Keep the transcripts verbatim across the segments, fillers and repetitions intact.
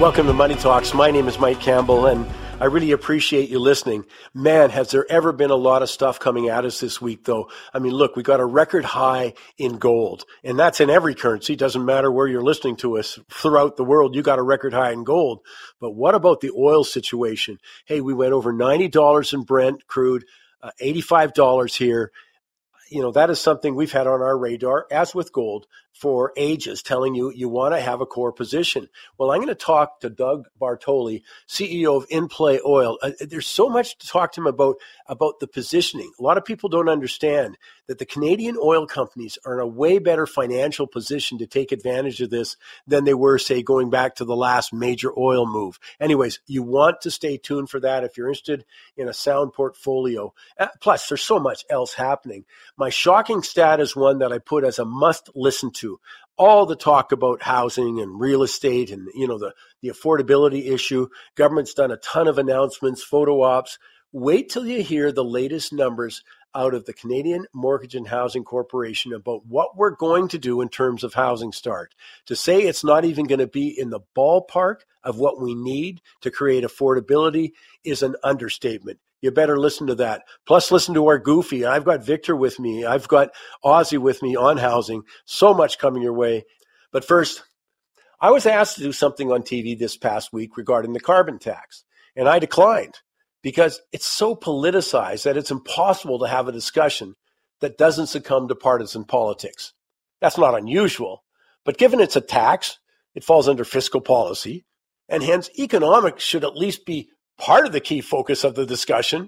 Welcome to Money Talks. My name is Mike Campbell, and I really appreciate you listening. Man, has there ever been a lot of stuff coming at us this week, though. I mean, look, we got a record high in gold, and that's in every currency. Doesn't matter where you're listening to us throughout the world, you got a record high in gold. But what about the oil situation? Hey, we went over ninety dollars in Brent crude, uh, eighty-five dollars here. You know, that is something we've had on our radar, as with gold, for ages, telling you you want to have a core position. Well, I'm going to talk to Doug Bartoli, C E O of In Play Oil. Uh, there's so much to talk to him about, about the positioning. A lot of people don't understand that the Canadian oil companies are in a way better financial position to take advantage of this than they were, say, going back to the last major oil move. Anyways, you want to stay tuned for that if you're interested in a sound portfolio. Uh, plus, there's so much else happening. My shocking stat is one that I put as a must listen to. All the talk about housing and real estate and, you know, the, the affordability issue. Government's done a ton of announcements, photo ops. Wait till you hear the latest numbers out of the Canadian Mortgage and Housing Corporation about what we're going to do in terms of housing start. To say it's not even going to be in the ballpark of what we need to create affordability is an understatement. You better listen to that. Plus, listen to our Goofy. I've got Victor with me. I've got Ozzy with me on housing. So much coming your way. But first, I was asked to do something on T V this past week regarding the carbon tax, and I declined because it's so politicized that it's impossible to have a discussion that doesn't succumb to partisan politics. That's not unusual, but given it's a tax, it falls under fiscal policy, and hence economics should at least be part of the key focus of the discussion.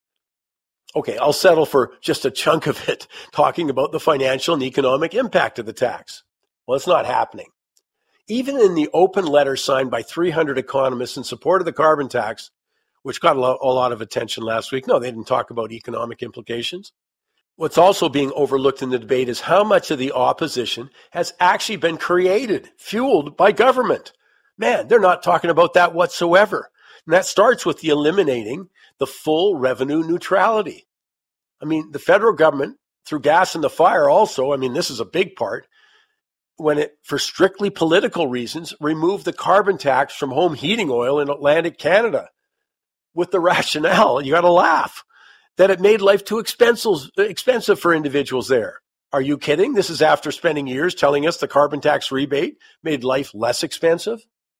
Okay, I'll settle for just a chunk of it, talking about the financial and economic impact of the tax. Well, it's not happening. Even in the open letter signed by three hundred economists in support of the carbon tax, which got a lot, a lot of attention last week, no, they didn't talk about economic implications. What's also being overlooked in the debate is how much of the opposition has actually been created, fueled by government. Man, they're not talking about that whatsoever. And that starts with the eliminating the full revenue neutrality. I mean, the federal government, through gas in the fire also, I mean, this is a big part, when it, for strictly political reasons, removed the carbon tax from home heating oil in Atlantic Canada with the rationale, you got to laugh, that it made life too expensive, expensive for individuals there. Are you kidding? This is after spending years telling us the carbon tax rebate made life less expensive.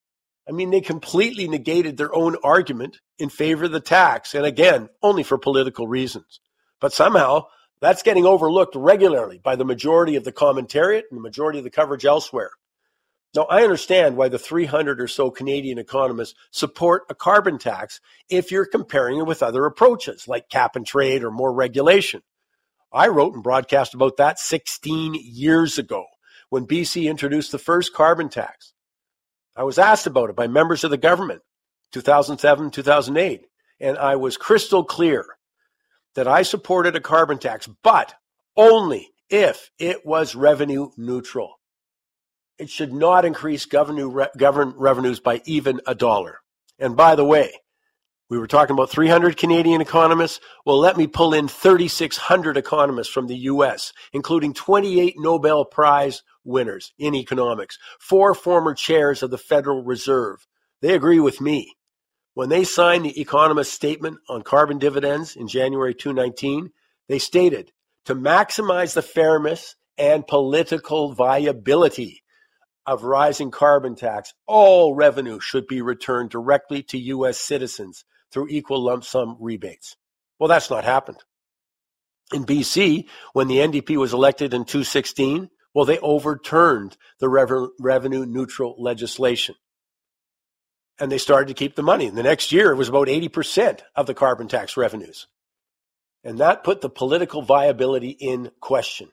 I mean, they completely negated their own argument in favor of the tax, and again, only for political reasons. But somehow, that's getting overlooked regularly by the majority of the commentariat and the majority of the coverage elsewhere. Now, I understand why the three hundred or so Canadian economists support a carbon tax if you're comparing it with other approaches, like cap and trade or more regulation. I wrote and broadcast about that sixteen years ago when B C introduced the first carbon tax. I was asked about it by members of the government, two thousand seven, two thousand eight, and I was crystal clear that I supported a carbon tax, but only if it was revenue neutral. It should not increase government revenues by even a dollar. And by the way, we were talking about three hundred Canadian economists. Well, let me pull in thirty-six hundred economists from the U S, including twenty-eight Nobel Prize winners in economics, four former chairs of the Federal Reserve. They agree with me. When they signed the Economist Statement on Carbon Dividends in January twenty nineteen, they stated, to maximize the fairness and political viability of rising carbon tax, all revenue should be returned directly to U S citizens through equal lump sum rebates. Well, that's not happened. In B C, when the N D P was elected in two sixteen, well, they overturned the rev- revenue neutral legislation. And they started to keep the money. And the next year, it was about eighty percent of the carbon tax revenues. And that put the political viability in question.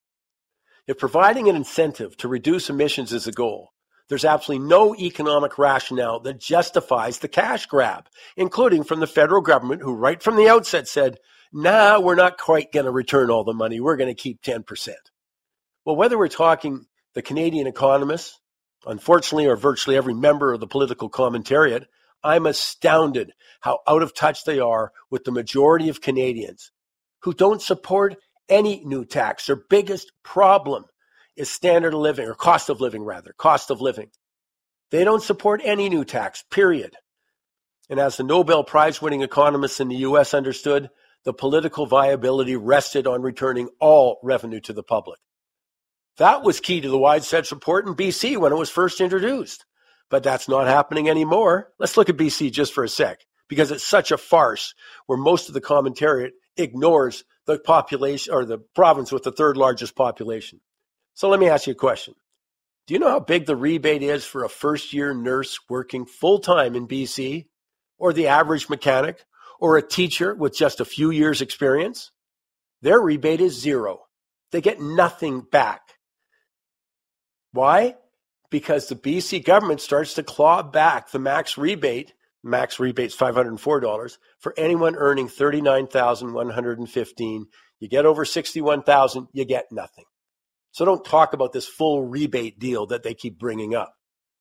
If providing an incentive to reduce emissions is a goal, there's absolutely no economic rationale that justifies the cash grab, including from the federal government, who right from the outset said, nah, we're not quite going to return all the money. We're going to keep ten percent. Well, whether we're talking the Canadian economists, unfortunately, or virtually every member of the political commentariat, I'm astounded how out of touch they are with the majority of Canadians who don't support any new tax. Their biggest problem is standard of living, or cost of living rather, cost of living. They don't support any new tax, period. And as the Nobel Prize-winning economists in the U S understood, the political viability rested on returning all revenue to the public. That was key to the widespread support in B C when it was first introduced. But that's not happening anymore. Let's look at B C just for a sec, because it's such a farce where most of the commentariat ignores the population or the province with the third largest population. So let me ask you a question. Do you know how big the rebate is for a first-year nurse working full-time in B C, or the average mechanic, or a teacher with just a few years' experience? Their rebate is zero. They get nothing back. Why? Because the B C government starts to claw back the max rebate. Max rebate's five hundred four dollars for anyone earning thirty-nine thousand one hundred fifteen dollars. You get over sixty-one thousand dollars, you get nothing. So don't talk about this full rebate deal that they keep bringing up.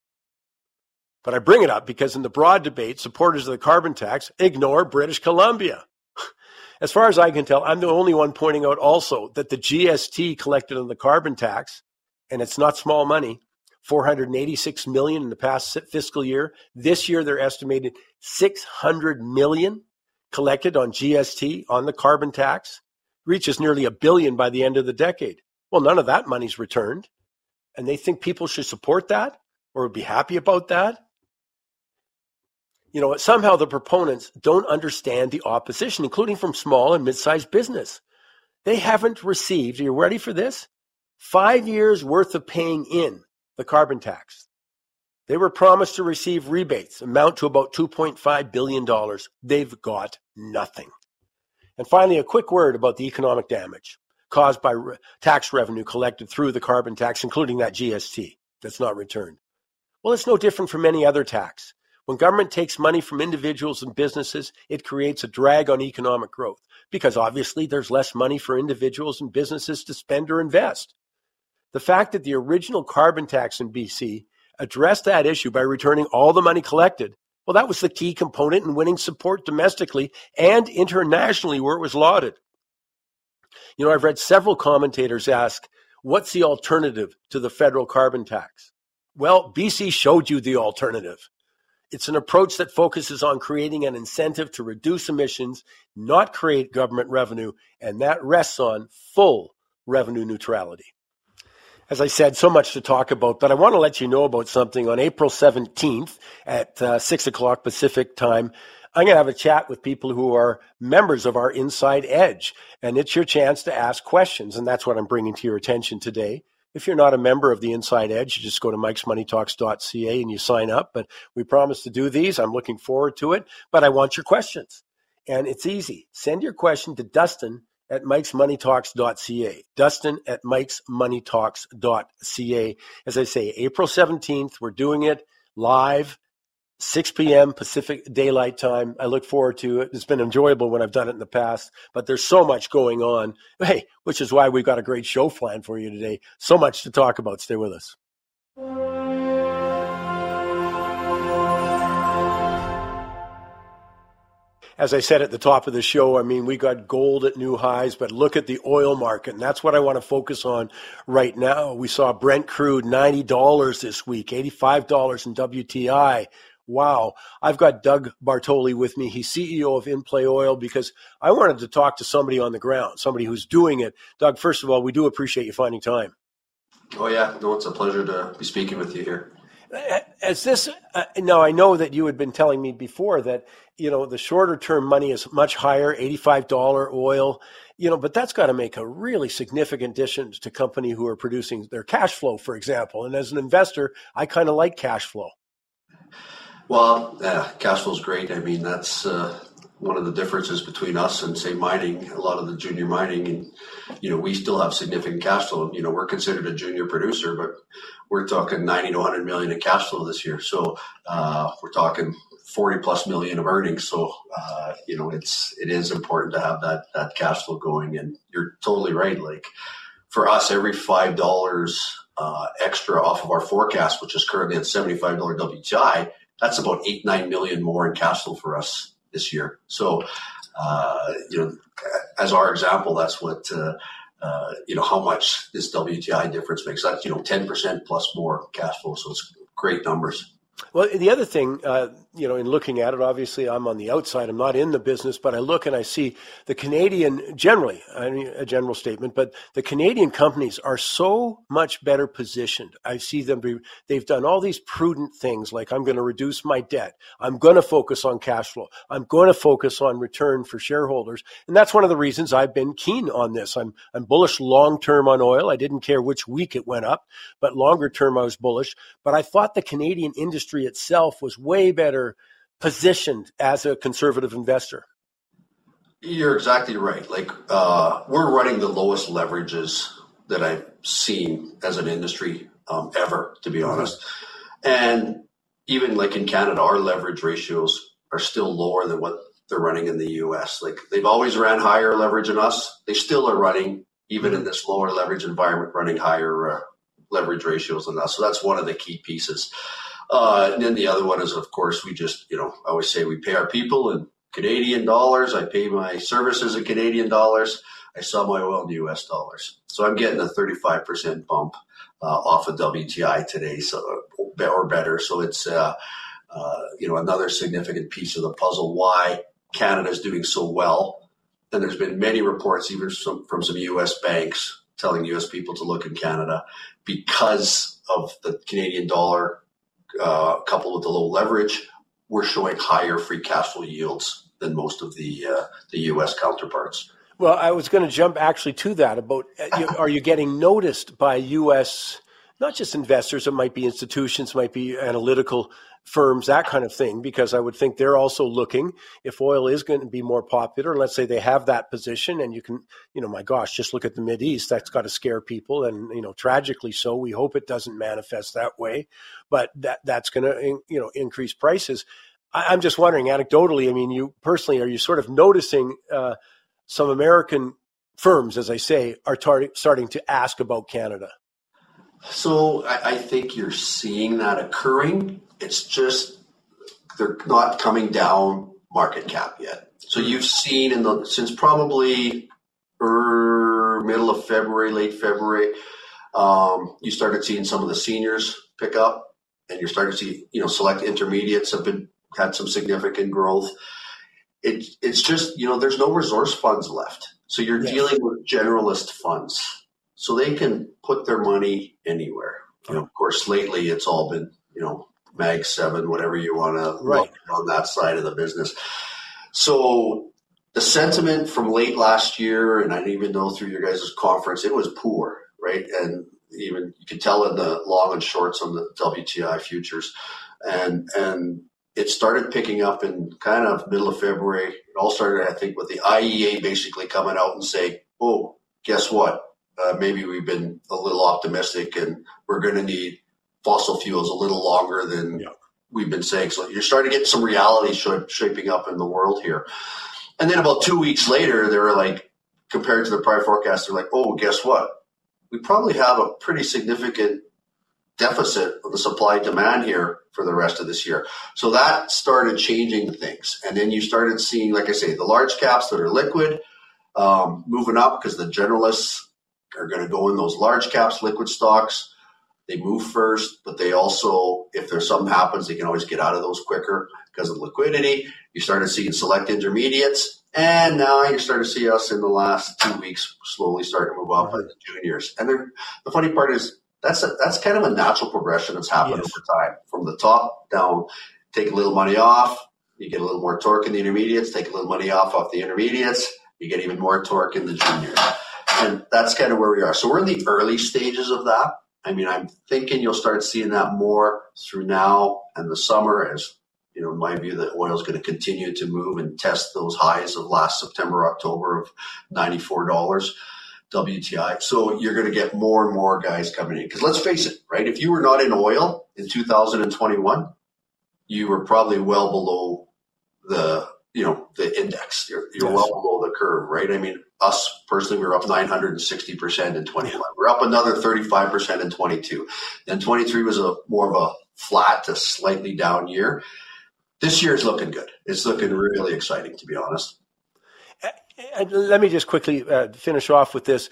But I bring it up because in the broad debate, supporters of the carbon tax ignore British Columbia. As far as I can tell, I'm the only one pointing out also that the G S T collected on the carbon tax, and it's not small money, four hundred eighty-six million dollars in the past fiscal year. This year, they're estimated six hundred million dollars collected on G S T, on the carbon tax, reaches nearly a billion by the end of the decade. Well, none of that money's returned. And they think people should support that or be happy about that. You know, somehow the proponents don't understand the opposition, including from small and mid-sized business. They haven't received, are you ready for this? Five years worth of paying in the carbon tax. They were promised to receive rebates, amount to about two point five billion dollars. They've got nothing. And finally, a quick word about the economic damage caused by re- tax revenue collected through the carbon tax, including that G S T that's not returned. Well, it's no different from any other tax. When government takes money from individuals and businesses, it creates a drag on economic growth because obviously there's less money for individuals and businesses to spend or invest. The fact that the original carbon tax in B C addressed that issue by returning all the money collected, well, that was the key component in winning support domestically and internationally where it was lauded. You know, I've read several commentators ask, what's the alternative to the federal carbon tax? Well, B C showed you the alternative. It's an approach that focuses on creating an incentive to reduce emissions, not create government revenue, and that rests on full revenue neutrality. As I said, so much to talk about, but I want to let you know about something. On April seventeenth at uh, six o'clock Pacific time, I'm going to have a chat with people who are members of our Inside Edge, and it's your chance to ask questions, and that's what I'm bringing to your attention today. If you're not a member of the Inside Edge, you just go to mikes money talks dot c a and you sign up, but we promise to do these. I'm looking forward to it, but I want your questions, and it's easy. Send your question to Dustin at mikes money talks dot c a. Dustin at mikes money talks dot c a. As I say, April seventeenth, we're doing it live, six p.m. Pacific Daylight Time. I look forward to it. It's been enjoyable when I've done it in the past, but there's so much going on. Hey, which is why we've got a great show planned for you today. So much to talk about. Stay with us. As I said at the top of the show, I mean, we got gold at new highs, but look at the oil market, and that's what I want to focus on right now. We saw Brent crude ninety dollars this week, eighty-five dollars in W T I. Wow. I've got Doug Bartoli with me. He's C E O of In Play Oil because I wanted to talk to somebody on the ground, somebody who's doing it. Doug, first of all, we do appreciate you finding time. Oh, yeah. No, it's a pleasure to be speaking with you here. As this, uh, now I know that you had been telling me before that, you know, the shorter term money is much higher, eighty-five dollars oil, you know, but that's got to make a really significant difference to company who are producing their cash flow, for example. And as an investor, I kind of like cash flow. Well, yeah, cash flow is great. I mean, that's uh, one of the differences between us and, say, mining, a lot of the junior mining. And, you know, we still have significant cash flow. You know, we're considered a junior producer, but we're talking ninety to one hundred million in cash flow this year. So uh, we're talking forty plus million of earnings. So, uh, you know, it's, it is important to have that, that cash flow going. And you're totally right. Like for us, every five dollars uh, extra off of our forecast, which is currently at seventy-five dollars W T I, that's about eight, nine million more in cash flow for us this year. So, uh, you know, as our example, that's what, uh, uh, you know, how much this W T I difference makes. That's, you know, ten percent plus more cash flow. So it's great numbers. Well, the other thing, uh, you know, in looking at it, obviously I'm on the outside. I'm not in the business, but I look and I see the Canadian, generally, I mean, a general statement, but the Canadian companies are so much better positioned. I see them be, they've done all these prudent things like I'm going to reduce my debt. I'm going to focus on cash flow. I'm going to focus on return for shareholders. And that's one of the reasons I've been keen on this. I'm, I'm bullish long-term on oil. I didn't care which week it went up, but longer term I was bullish. But I thought the Canadian industry itself was way better positioned as a conservative investor. You're exactly right. Like uh, we're running the lowest leverages that I've seen as an industry um, ever, to be honest. And even like in Canada, our leverage ratios are still lower than what they're running in the U S. Like they've always ran higher leverage than us. They still are running, even in this lower leverage environment, running higher uh, leverage ratios than us. So that's one of the key pieces. Uh, and then the other one is, of course, we just, you know, I always say we pay our people in Canadian dollars. I pay my services in Canadian dollars. I sell my oil in U S dollars. So I'm getting a thirty-five percent bump uh, off of W T I today, so or better. So it's, uh, uh, you know, another significant piece of the puzzle why Canada is doing so well. And there's been many reports, even from, from some U S banks, telling U S people to look in Canada because of the Canadian dollar. Uh, coupled with the low leverage, we're showing higher free cash flow yields than most of the uh, the U S counterparts. Well, I was going to jump actually to that about, are you getting noticed by U S, not just investors, it might be institutions, might be analytical firms, that kind of thing, because I would think they're also looking if oil is going to be more popular. Let's say they have that position and you can, you know, my gosh, just look at the Mideast. That's got to scare people. And, you know, tragically so, we hope it doesn't manifest that way, but that that's going to, you know, increase prices. I, I'm just wondering anecdotally, I mean, you personally, are you sort of noticing uh, some American firms, as I say, are tar- starting to ask about Canada? So I, I think you're seeing that occurring. It's just they're not coming down market cap yet. So you've seen in the since probably er, middle of February, late February, um, you started seeing some of the seniors pick up, and you're starting to see, you know, select intermediates have been had some significant growth. It, it's just, you know, there's no resource funds left. So you're yes. dealing with generalist funds. So they can put their money anywhere. You know, of course, lately it's all been, you know, Mag seven, whatever you want to right. look on that side of the business. So the sentiment from late last year, and I didn't even know through your guys' conference, it was poor, right? And even you could tell in the long and shorts on the W T I futures. And and it started picking up in kind of middle of February. It all started, I think, with the I E A basically coming out and saying, oh, guess what? Uh, maybe we've been a little optimistic and we're going to need fossil fuels a little longer than yeah. we've been saying. So you're starting to get some reality sh- shaping up in the world here. And then about two weeks later, they were like, compared to the prior forecast, they're like, oh, guess what? We probably have a pretty significant deficit of the supply demand here for the rest of this year. So that started changing things. And then you started seeing, like I say, the large caps that are liquid um, moving up because the generalists are going to go in those large caps, liquid stocks. They move first, but they also, if there's something happens, they can always get out of those quicker because of liquidity. You started seeing select intermediates, and now you're starting to see us in the last two weeks slowly start to move up in the juniors. And the funny part is that's a, that's kind of a natural progression that's happened yes. over time. From the top down, take a little money off, you get a little more torque in the intermediates, take a little money off off the intermediates, you get even more torque in the juniors. And that's kind of where we are. So we're in the early stages of that. I mean, I'm thinking you'll start seeing that more through now and the summer as, you know, in my view, that oil is going to continue to move and test those highs of last September, October of ninety-four dollars W T I. So you're going to get more and more guys coming in. Because let's face it, right? If you were not in oil in two thousand twenty-one, you were probably well below the, you know, the index. You're, you're yes. well below the curve, right? I mean, us personally, we were up nine hundred sixty percent in twenty-one. We're up another thirty-five percent in twenty-two. Then twenty-three was a more of a flat to slightly down year. This year is looking good. It's looking really exciting, to be honest. Let me just quickly uh, finish off with this.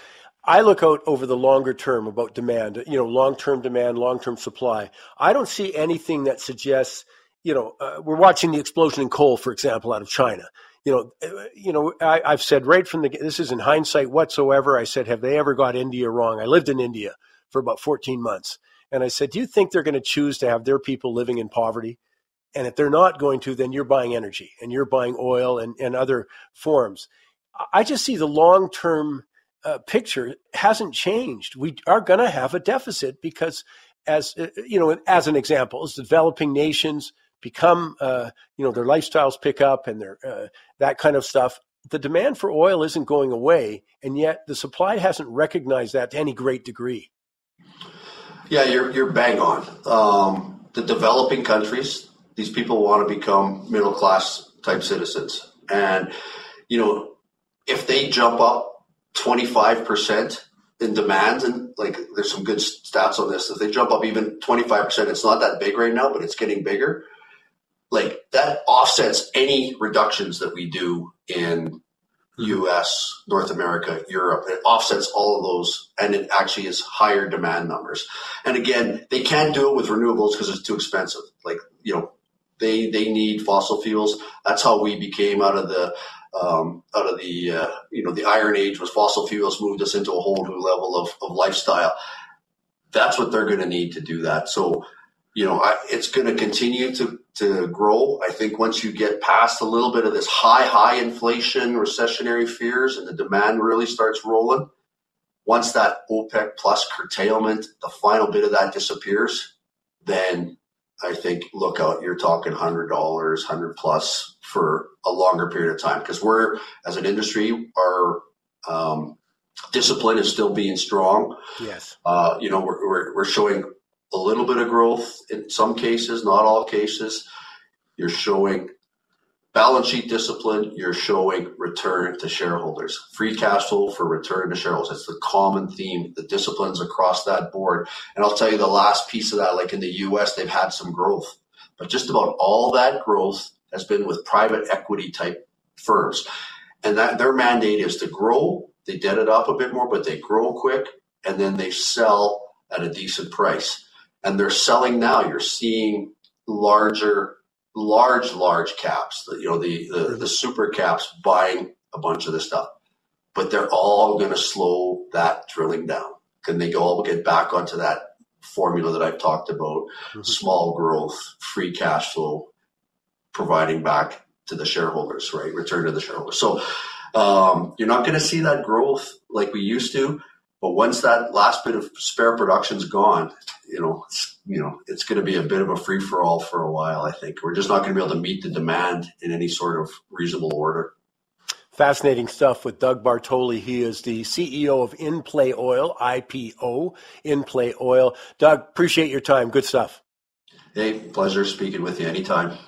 I look out over the longer term about demand, you know, long-term demand, long-term supply. I don't see anything that suggests, you know, uh, we're watching the explosion in coal, for example, out of China. You know, uh, you know, I, I've said right from the, this is in hindsight whatsoever. I said, have they ever got India wrong? I lived in India for about fourteen months. And I said, do you think they're going to choose to have their people living in poverty? And if they're not going to, then you're buying energy and you're buying oil and, and other forms. I just see the long-term uh, picture hasn't changed. We are going to have a deficit because, as uh, you know, as an example, as developing nations become, uh, you know, their lifestyles pick up and their uh, that kind of stuff, the demand for oil isn't going away, and yet the supply hasn't recognized that to any great degree. Yeah, you're you're bang on. Um, the developing countries, these people want to become middle class type citizens, and you know, if they jump up twenty-five percent in demand, and like there's some good stats on this, if they jump up even twenty-five percent, it's not that big right now, but it's getting bigger. Like that offsets any reductions that we do in U S, North America, Europe. It offsets all of those, and it actually is higher demand numbers. And again, they can't do it with renewables because it's too expensive. Like, you know, they they need fossil fuels. That's how we became out of the um, out of the uh, you know the Iron Age was fossil fuels moved us into a whole new level of, of lifestyle. That's what they're going to need to do that. So, you know, I, it's going to continue to to grow. I think once you get past a little bit of this high high inflation, recessionary fears, and the demand really starts rolling, once that OPEC plus curtailment, the final bit of that disappears, then I think, look out, you're talking one hundred dollars, one hundred plus for a longer period of time. Because we're, as an industry, our um, discipline is still being strong. Yes. Uh, you know, we're, we're, we're showing a little bit of growth in some cases, not all cases. You're showing balance sheet discipline. You're showing return to shareholders, free cash flow for return to shareholders. It's the common theme, the disciplines across that board. And I'll tell you the last piece of that, like in the U S, they've had some growth, but just about all that growth has been with private equity type firms. And that their mandate is to grow. They debt it up a bit more, but they grow quick, and then they sell at a decent price. And they're selling now. You're seeing larger, large, large caps, you know, the, the, the super caps buying a bunch of this stuff. But they're all going to slow that drilling down. Can they go all get back onto that formula that I've talked about? Mm-hmm. Small growth, free cash flow, providing back to the shareholders, right? Return to the shareholders. So um, you're not going to see that growth like we used to. But once that last bit of spare production's gone, you know, it's, you know, it's going to be a bit of a free for all for a while. I think we're just not going to be able to meet the demand in any sort of reasonable order. Fascinating stuff with Doug Bartoli. He is the C E O of In Play Oil, I P O, In Play Oil. Doug, appreciate your time. Good stuff. Hey, pleasure speaking with you anytime.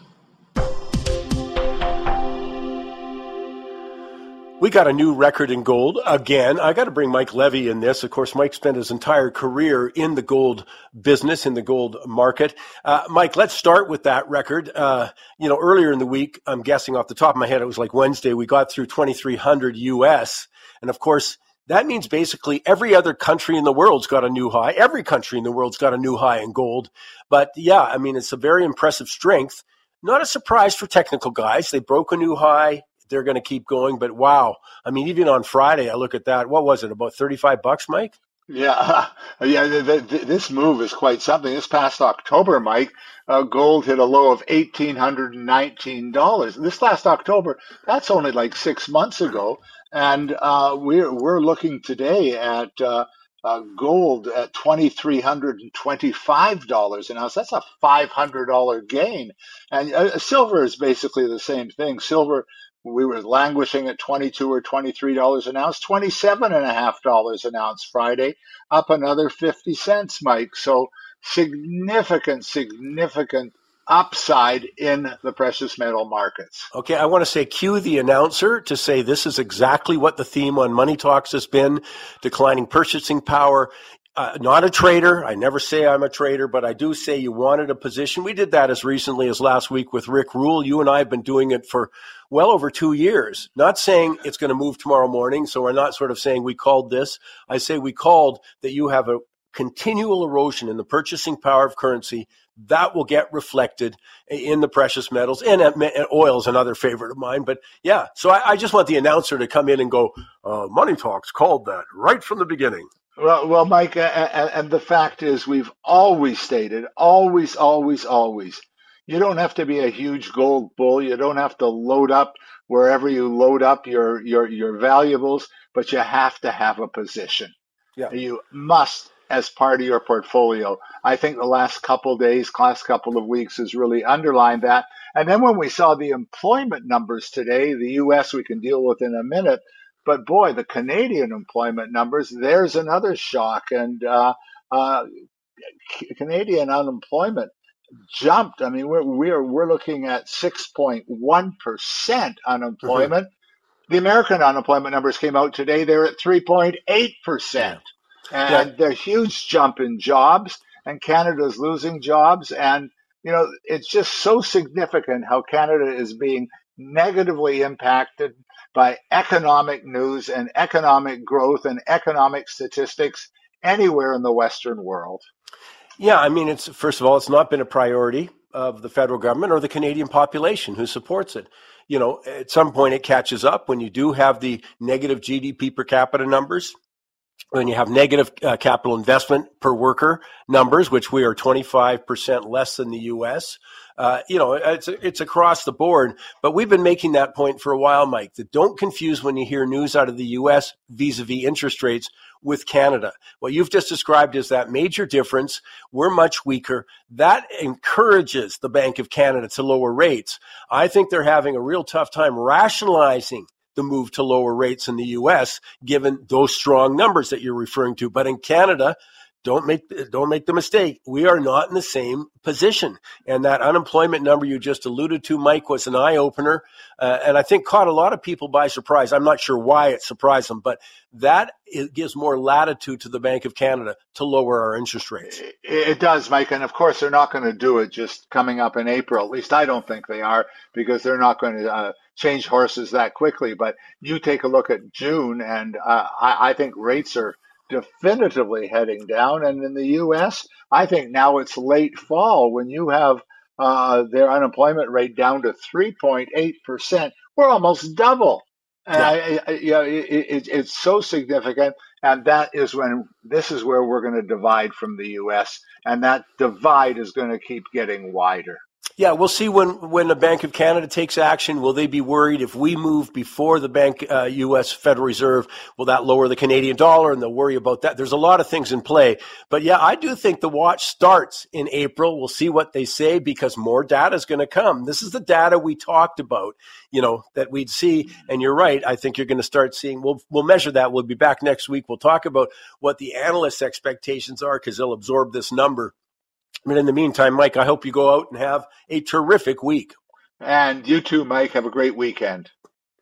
We got a new record in gold again. I got to bring Mike Levy in this. Of course, Mike spent his entire career in the gold business, in the gold market. Uh, Mike, let's start with that record. Uh, you know, earlier in the week, I'm guessing off the top of my head, it was like Wednesday, we got through twenty-three hundred U S. And of course, that means basically every other country in the world's got a new high. Every country in the world's got a new high in gold. But yeah, I mean, it's a very impressive strength. Not a surprise for technical guys. They broke a new high. They're going to keep going, but wow. I mean, even on Friday, I look at that. What was it, about thirty-five bucks, Mike? Yeah, yeah. The, the, this move is quite something. This past October, Mike, uh, gold hit a low of one thousand eight hundred nineteen dollars. This last October, that's only like six months ago. And uh, we're, we're looking today at uh, uh, gold at two thousand three hundred twenty-five dollars an ounce. That's a five hundred dollars gain. And uh, silver is basically the same thing. Silver, we were languishing at twenty-two or twenty-three dollars an ounce, twenty-seven and a half dollars an ounce Friday, up another fifty cents, Mike. So significant, significant upside in the precious metal markets. Okay, I want to say cue the announcer to say this is exactly what the theme on Money Talks has been, declining purchasing power. Uh, not a trader. I never say I'm a trader, but I do say you wanted a position. We did that as recently as last week with Rick Rule. You and I have been doing it for well over two years. Not saying it's going to move tomorrow morning, so we're not sort of saying we called this. I say we called that you have a continual erosion in the purchasing power of currency. That will get reflected in the precious metals, and, and oil is another favorite of mine. But yeah, so I, I just want the announcer to come in and go, uh, Money Talks called that right from the beginning. Well, well, Mike, uh, and the fact is, we've always stated, always, always, always, you don't have to be a huge gold bull. You don't have to load up wherever you load up your your your valuables, but you have to have a position. Yeah. You must, as part of your portfolio. I think the last couple of days, last couple of weeks has really underlined that. And then when we saw the employment numbers today, the U S we can deal with in a minute. But boy, the Canadian employment numbers, there's another shock. And uh, uh, Canadian unemployment jumped. I mean, we're we're we're looking at six point one percent unemployment. Mm-hmm. The American unemployment numbers came out today. They're at three point eight percent. And yeah. They're a huge jump in jobs, and Canada's losing jobs. And, you know, it's just so significant how Canada is being negatively impacted by economic news and economic growth and economic statistics anywhere in the Western world. Yeah, I mean, it's first of all, it's not been a priority of the federal government or the Canadian population who supports it. You know, at some point it catches up when you do have the negative G D P per capita numbers, when you have negative uh, capital investment per worker numbers, which we are twenty-five percent less than the U S. Uh, you know, it's it's across the board, but we've been making that point for a while, Mike, that don't confuse when you hear news out of the U S vis-a-vis interest rates with Canada. What you've just described is that major difference. We're much weaker. That encourages the Bank of Canada to lower rates. I think they're having a real tough time rationalizing the move to lower rates in the U S, given those strong numbers that you're referring to. But in Canada, don't make don't make the mistake. We are not in the same position. And that unemployment number you just alluded to, Mike, was an eye-opener, uh, and I think caught a lot of people by surprise. I'm not sure why it surprised them, but that it gives more latitude to the Bank of Canada to lower our interest rates. It does, Mike, and of course they're not going to do it just coming up in April. At least I don't think they are, because they're not going to uh, change horses that quickly. But you take a look at June, and uh, I, I think rates are definitively heading down. And in the U S, I think now it's late fall when you have uh, their unemployment rate down to three point eight percent. We're almost double. And yeah. I, I, you know, it, it, it's so significant. And that is when this is where we're going to divide from the U S. And that divide is going to keep getting wider. Yeah, we'll see when, when the Bank of Canada takes action. Will they be worried if we move before the bank, uh, U S Federal Reserve? Will that lower the Canadian dollar? And they'll worry about that. There's a lot of things in play. But yeah, I do think the watch starts in April. We'll see what they say, because more data is going to come. This is the data we talked about, you know, that we'd see. And you're right. I think you're going to start seeing, we'll, we'll measure that. We'll be back next week. We'll talk about what the analysts' expectations are, because they'll absorb this number. But in the meantime, Mike, I hope you go out and have a terrific week. And you too, Mike. Have a great weekend.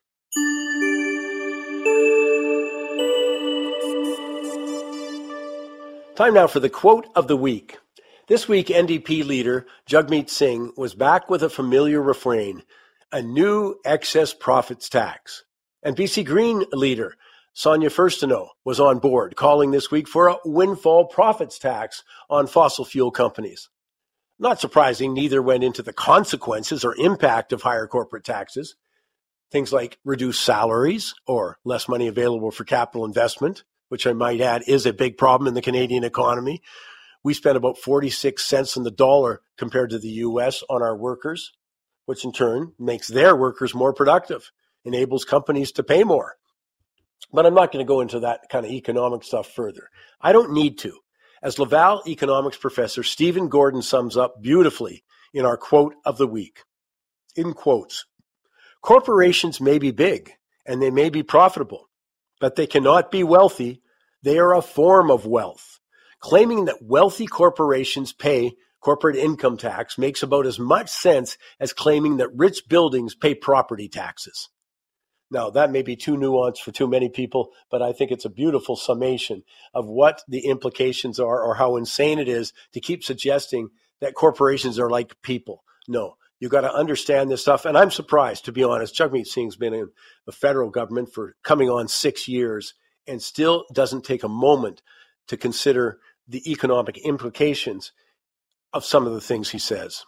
Time now for the quote of the week. This week, N D P leader Jagmeet Singh was back with a familiar refrain, a new excess profits tax. And B C Green leader Sonia Furstenau was on board, calling this week for a windfall profits tax on fossil fuel companies. Not surprising, neither went into the consequences or impact of higher corporate taxes. Things like reduced salaries or less money available for capital investment, which I might add is a big problem in the Canadian economy. We spend about forty-six cents on the dollar compared to the U S on our workers, which in turn makes their workers more productive, enables companies to pay more. But I'm not going to go into that kind of economic stuff further. I don't need to. As Laval economics professor Stephen Gordon sums up beautifully in our quote of the week, in quotes, corporations may be big and they may be profitable, but they cannot be wealthy. They are a form of wealth. Claiming that wealthy corporations pay corporate income tax makes about as much sense as claiming that rich buildings pay property taxes. Now, that may be too nuanced for too many people, but I think it's a beautiful summation of what the implications are or how insane it is to keep suggesting that corporations are like people. No, you got to understand this stuff. And I'm surprised, to be honest. Jagmeet Singh's been in the federal government for coming on six years and still doesn't take a moment to consider the economic implications of some of the things he says.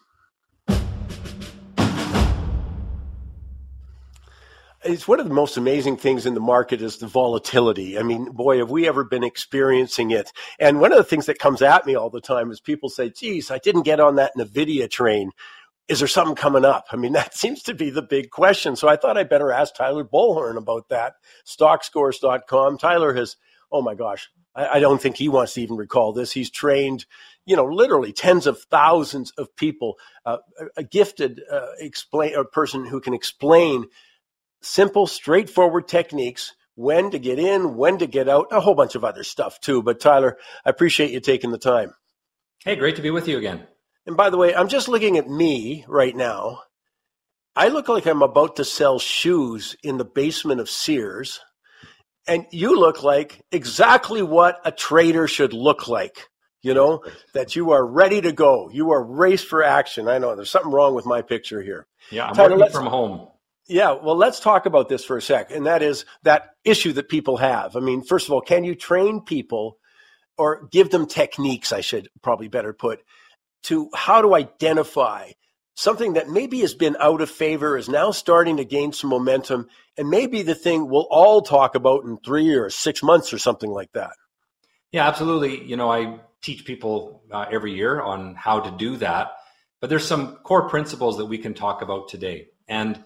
It's one of the most amazing things in the market is the volatility. I mean, boy, have we ever been experiencing it. And one of the things that comes at me all the time is people say, geez, I didn't get on that NVIDIA train. Is there something coming up? I mean, that seems to be the big question. So I thought I'd better ask Tyler Bullhorn about that. stock scores dot com. Tyler has, oh my gosh, I, I don't think he wants to even recall this. He's trained, you know, literally tens of thousands of people, uh, a gifted uh, explain a person who can explain simple, straightforward techniques, when to get in, when to get out, a whole bunch of other stuff too. But Tyler, I appreciate you taking the time. Hey, great to be with you again. And by the way, I'm just looking at me right now. I look like I'm about to sell shoes in the basement of Sears. And you look like exactly what a trader should look like, you know, that you are ready to go. You are raced for action. I know there's something wrong with my picture here. Yeah, I'm Tyler, working from home. Yeah, well, let's talk about this for a sec. And that is that issue that people have. I mean, first of all, can you train people or give them techniques, I should probably better put, to how to identify something that maybe has been out of favor, is now starting to gain some momentum, and maybe the thing we'll all talk about in three or six months or something like that? Yeah, absolutely. You know, I teach people uh, every year on how to do that, but there's some core principles that we can talk about today. And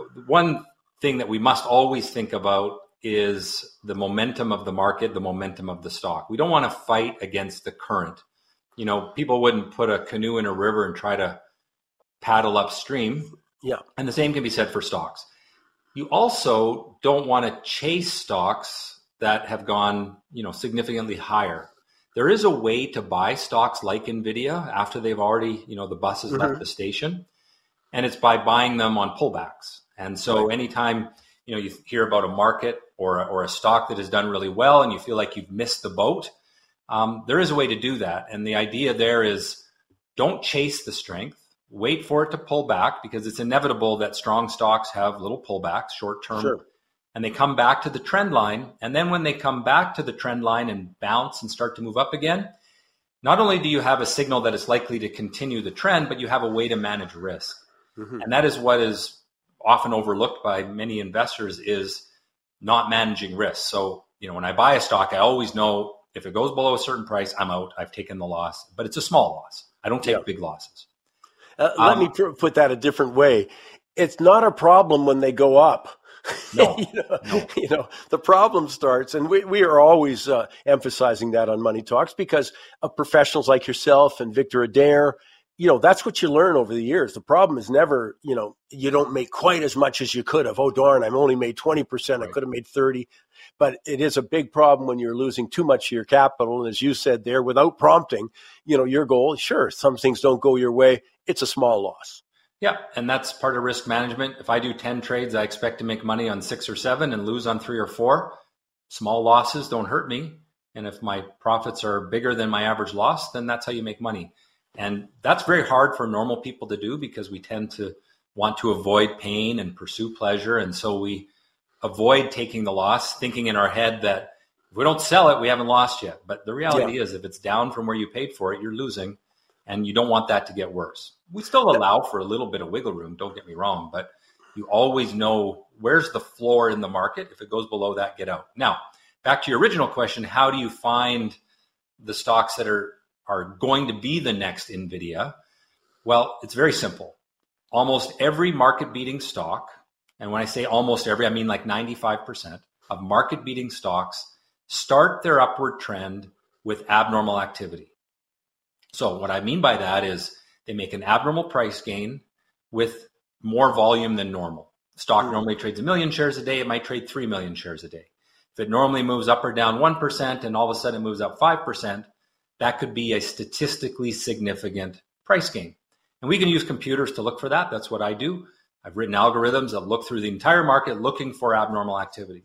one thing that we must always think about is the momentum of the market, the momentum of the stock. We don't want to fight against the current. You know, people wouldn't put a canoe in a river and try to paddle upstream. Yeah. And the same can be said for stocks. You also don't want to chase stocks that have gone, you know, significantly higher. There is a way to buy stocks like NVIDIA after they've already, you know, the bus has mm-hmm. left the station. And it's by buying them on pullbacks. And so right. anytime, you know, you hear about a market or, or a stock that has done really well and you feel like you've missed the boat, um, there is a way to do that. And the idea there is don't chase the strength, wait for it to pull back, because it's inevitable that strong stocks have little pullbacks short term. Sure. And they come back to the trend line. And then when they come back to the trend line and bounce and start to move up again, not only do you have a signal that it's likely to continue the trend, but you have a way to manage risk. Mm-hmm. And that is what is often overlooked by many investors, is not managing risk. So, you know, when I buy a stock, I always know if it goes below a certain price, I'm out. I've taken the loss, but it's a small loss. I don't take yeah. big losses. Uh, let um, me pr- put that a different way. It's not a problem when they go up. No, you, know, no. you know, the problem starts, and we, we are always uh, emphasizing that on Money Talks because of professionals like yourself and Victor Adair. You know, that's what you learn over the years. The problem is never, you know, you don't make quite as much as you could have. Oh, darn, I've only made twenty percent. Right. I could have made thirty. But it is a big problem when you're losing too much of your capital. And as you said there, without prompting, you know, your goal, sure, some things don't go your way. It's a small loss. Yeah, and that's part of risk management. If I do ten trades, I expect to make money on six or seven and lose on three or four. Small losses don't hurt me. And if my profits are bigger than my average loss, then that's how you make money. And that's very hard for normal people to do because we tend to want to avoid pain and pursue pleasure. And so we avoid taking the loss, thinking in our head that if we don't sell it, we haven't lost yet. But the reality yeah. is if it's down from where you paid for it, you're losing, and you don't want that to get worse. We still allow for a little bit of wiggle room, don't get me wrong, but you always know where's the floor in the market. If it goes below that, get out. Now, back to your original question, how do you find the stocks that are are going to be the next NVIDIA? Well, it's very simple. Almost every market-beating stock, and when I say almost every, I mean like ninety-five percent of market-beating stocks start their upward trend with abnormal activity. So what I mean by that is they make an abnormal price gain with more volume than normal. The stock normally trades a million shares a day. It might trade three million shares a day. If it normally moves up or down one percent and all of a sudden it moves up five percent, that could be a statistically significant price gain. And we can use computers to look for that. That's what I do. I've written algorithms that look through the entire market looking for abnormal activity.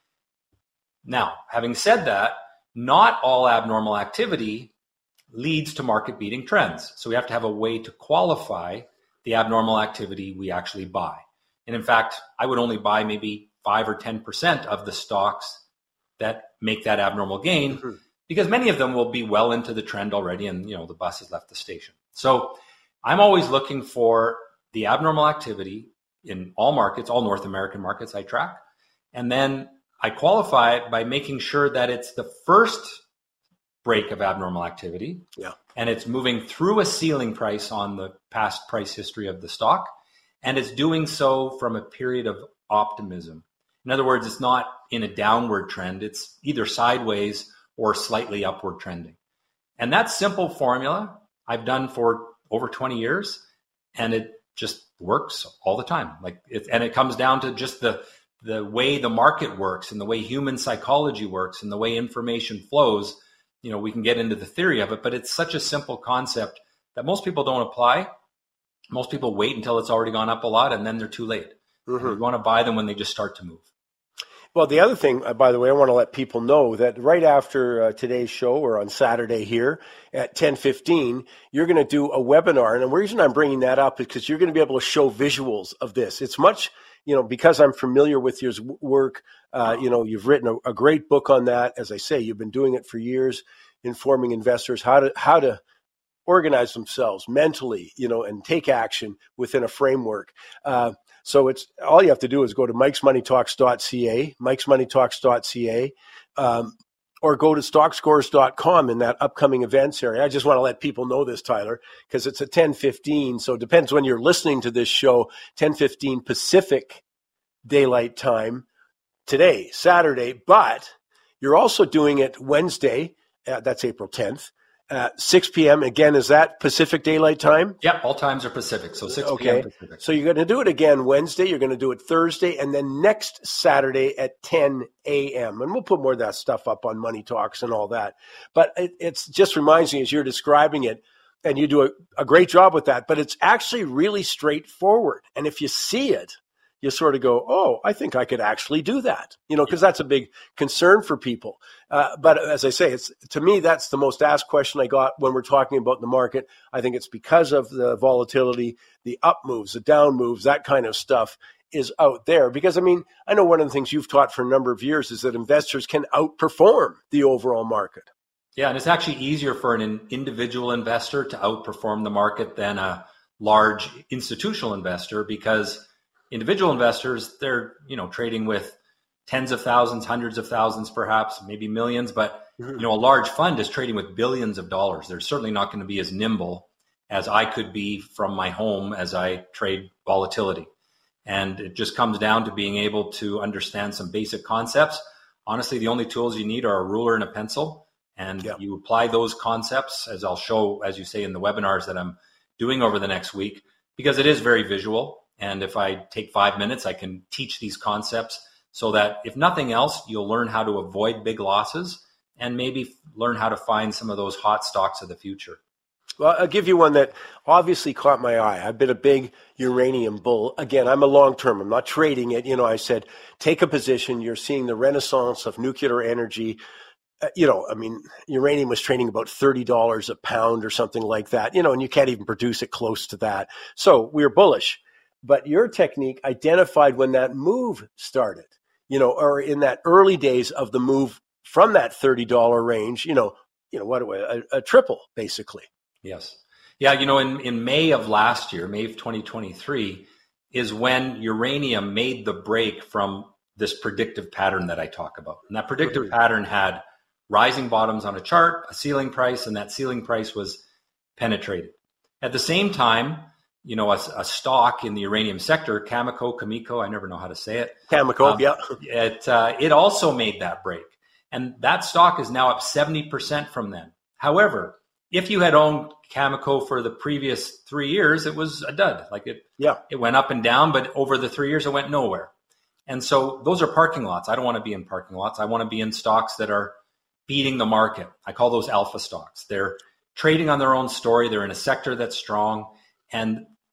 Now, having said that, not all abnormal activity leads to market beating trends. So we have to have a way to qualify the abnormal activity we actually buy. And in fact, I would only buy maybe five or ten percent of the stocks that make that abnormal gain, mm-hmm. because many of them will be well into the trend already and, you know, the bus has left the station. So I'm always looking for the abnormal activity in all markets, all North American markets I track. And then I qualify it by making sure that it's the first break of abnormal activity. Yeah. And it's moving through a ceiling price on the past price history of the stock. And it's doing so from a period of optimism. In other words, it's not in a downward trend. It's either sideways or slightly upward trending. And that simple formula I've done for over twenty years, and it just works all the time. Like it, and it comes down to just the, the way the market works and the way human psychology works and the way information flows. You know, we can get into the theory of it, but it's such a simple concept that most people don't apply. Most people wait until it's already gone up a lot, and then they're too late. Mm-hmm. You want to buy them when they just start to move. Well, the other thing, uh, by the way, I want to let people know that right after uh, today's show, or on Saturday here at ten fifteen, you're going to do a webinar. And the reason I'm bringing that up is because you're going to be able to show visuals of this. It's much, you know, because I'm familiar with your work, uh, you know, you've written a, a great book on that. As I say, you've been doing it for years, informing investors how to, how to organize themselves mentally, you know, and take action within a framework. Uh, So it's all you have to do is go to mikes money talks dot c a, mikes money talks dot c a, um, or go to stock scores dot com in that upcoming events area. I just want to let people know this, Tyler, because it's at ten fifteen. So it depends when you're listening to this show, ten fifteen Pacific Daylight Time today, Saturday. But you're also doing it Wednesday. Uh, that's April tenth. Uh, six p.m. Again, is that Pacific Daylight Time? Yep, all times are Pacific, so six p.m. Okay. Pacific. So you're going to do it again Wednesday, you're going to do it Thursday, and then next Saturday at ten a.m. And we'll put more of that stuff up on Money Talks and all that. But it it's just reminds me as you're describing it, and you do a, a great job with that, but it's actually really straightforward. And if you see it, you sort of go, oh, I think I could actually do that, you know, because that's a big concern for people. Uh, but as I say, it's to me, that's the most asked question I got when we're talking about the market. I think it's because of the volatility, the up moves, the down moves, that kind of stuff is out there. Because, I mean, I know one of the things you've taught for a number of years is that investors can outperform the overall market. Yeah, and it's actually easier for an individual investor to outperform the market than a large institutional investor, because individual investors, they're, you know, trading with tens of thousands, hundreds of thousands, perhaps, maybe millions. But, you know, a large fund is trading with billions of dollars. They're certainly not going to be as nimble as I could be from my home as I trade volatility. And it just comes down to being able to understand some basic concepts. Honestly, the only tools you need are a ruler and a pencil. And yep. you apply those concepts, as I'll show, as you say, in the webinars that I'm doing over the next week, because it is very visual. And if I take five minutes, I can teach these concepts so that if nothing else, you'll learn how to avoid big losses and maybe learn how to find some of those hot stocks of the future. Well, I'll give you one that obviously caught my eye. I've been a big uranium bull. Again, I'm a long-term. I'm not trading it. You know, I said, take a position. You're seeing the renaissance of nuclear energy. Uh, you know, I mean, uranium was trading about thirty dollars a pound or something like that, you know, and you can't even produce it close to that. So we're bullish. But your technique identified when that move started, you know, or in that early days of the move from that thirty dollars range, you know, you know, what a, a triple basically. Yes. Yeah. You know, in, in May of last year, May of twenty twenty-three is when uranium made the break from this predictive pattern that I talk about. And that predictive mm-hmm. pattern had rising bottoms on a chart, a ceiling price, and that ceiling price was penetrated. At the same time, you know, a, a stock in the uranium sector, Cameco, Cameco, I never know how to say it. Cameco, um, yeah. It, uh, it also made that break. And that stock is now up seventy percent from then. However, if you had owned Cameco for the previous three years, it was a dud. Like it, yeah. it went up and down, but over the three years, it went nowhere. And so those are parking lots. I don't want to be in parking lots. I want to be in stocks that are beating the market. I call those alpha stocks. They're trading on their own story. They're in a sector that's strong. And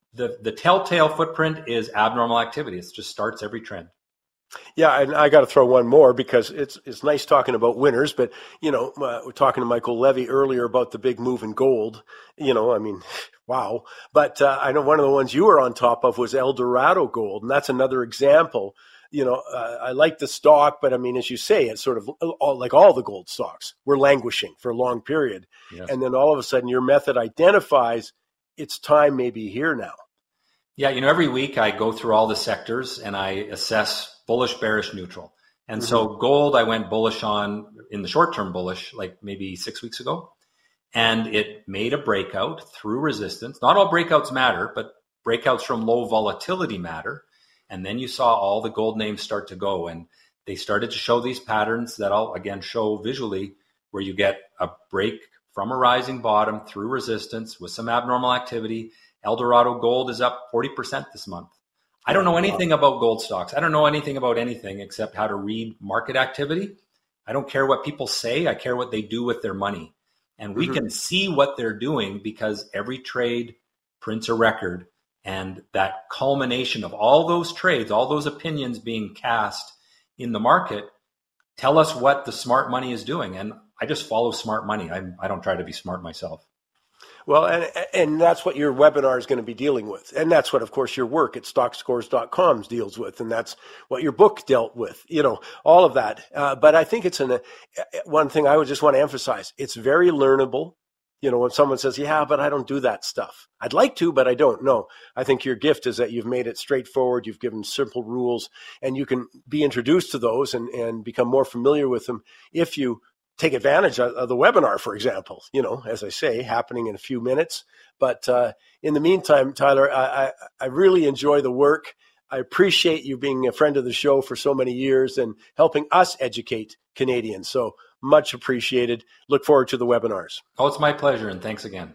the, the telltale footprint is abnormal activity. It just starts every trend. Yeah, and I got to throw one more because it's it's nice talking about winners, but, you know, uh, we're talking to Michael Levy earlier about the big move in gold. You know, I mean, wow. But uh, I know one of the ones you were on top of was Eldorado Gold, and that's another example. You know, uh, I like the stock, but I mean, as you say, it's sort of all, like all the gold stocks. We're languishing for a long period. Yes. And then all of a sudden your method identifies it's time maybe here now. Yeah, you know, every week I go through all the sectors and I assess bullish, bearish, neutral. And mm-hmm. so gold, I went bullish on in the short term bullish, like maybe six weeks ago. And it made a breakout through resistance. Not all breakouts matter, but breakouts from low volatility matter. And then you saw all the gold names start to go. And they started to show these patterns that I'll, again, show visually where you get a break from a rising bottom through resistance with some abnormal activity. Eldorado Gold is up forty percent this month. I don't know anything about gold stocks. I don't know anything about anything except how to read market activity. I don't care what people say. I care what they do with their money. And we mm-hmm. can see what they're doing because every trade prints a record. And that culmination of all those trades, all those opinions being cast in the market, tell us what the smart money is doing. And I just follow smart money. I, I don't try to be smart myself. Well, and and that's what your webinar is going to be dealing with. And that's what, of course, your work at stock scores dot com deals with. And that's what your book dealt with, you know, all of that. Uh, but I think it's an, uh, one thing I would just want to emphasize. It's very learnable. You know, when someone says, yeah, but I don't do that stuff. I'd like to, but I don't. No, I think your gift is that you've made it straightforward. You've given simple rules and you can be introduced to those and, and become more familiar with them if you take advantage of the webinar, for example, you know, as I say, happening in a few minutes. But uh, in the meantime, Tyler, I, I, I really enjoy the work. I appreciate you being a friend of the show for so many years and helping us educate Canadians. So much appreciated. Look forward to the webinars. Oh, it's my pleasure. And thanks again.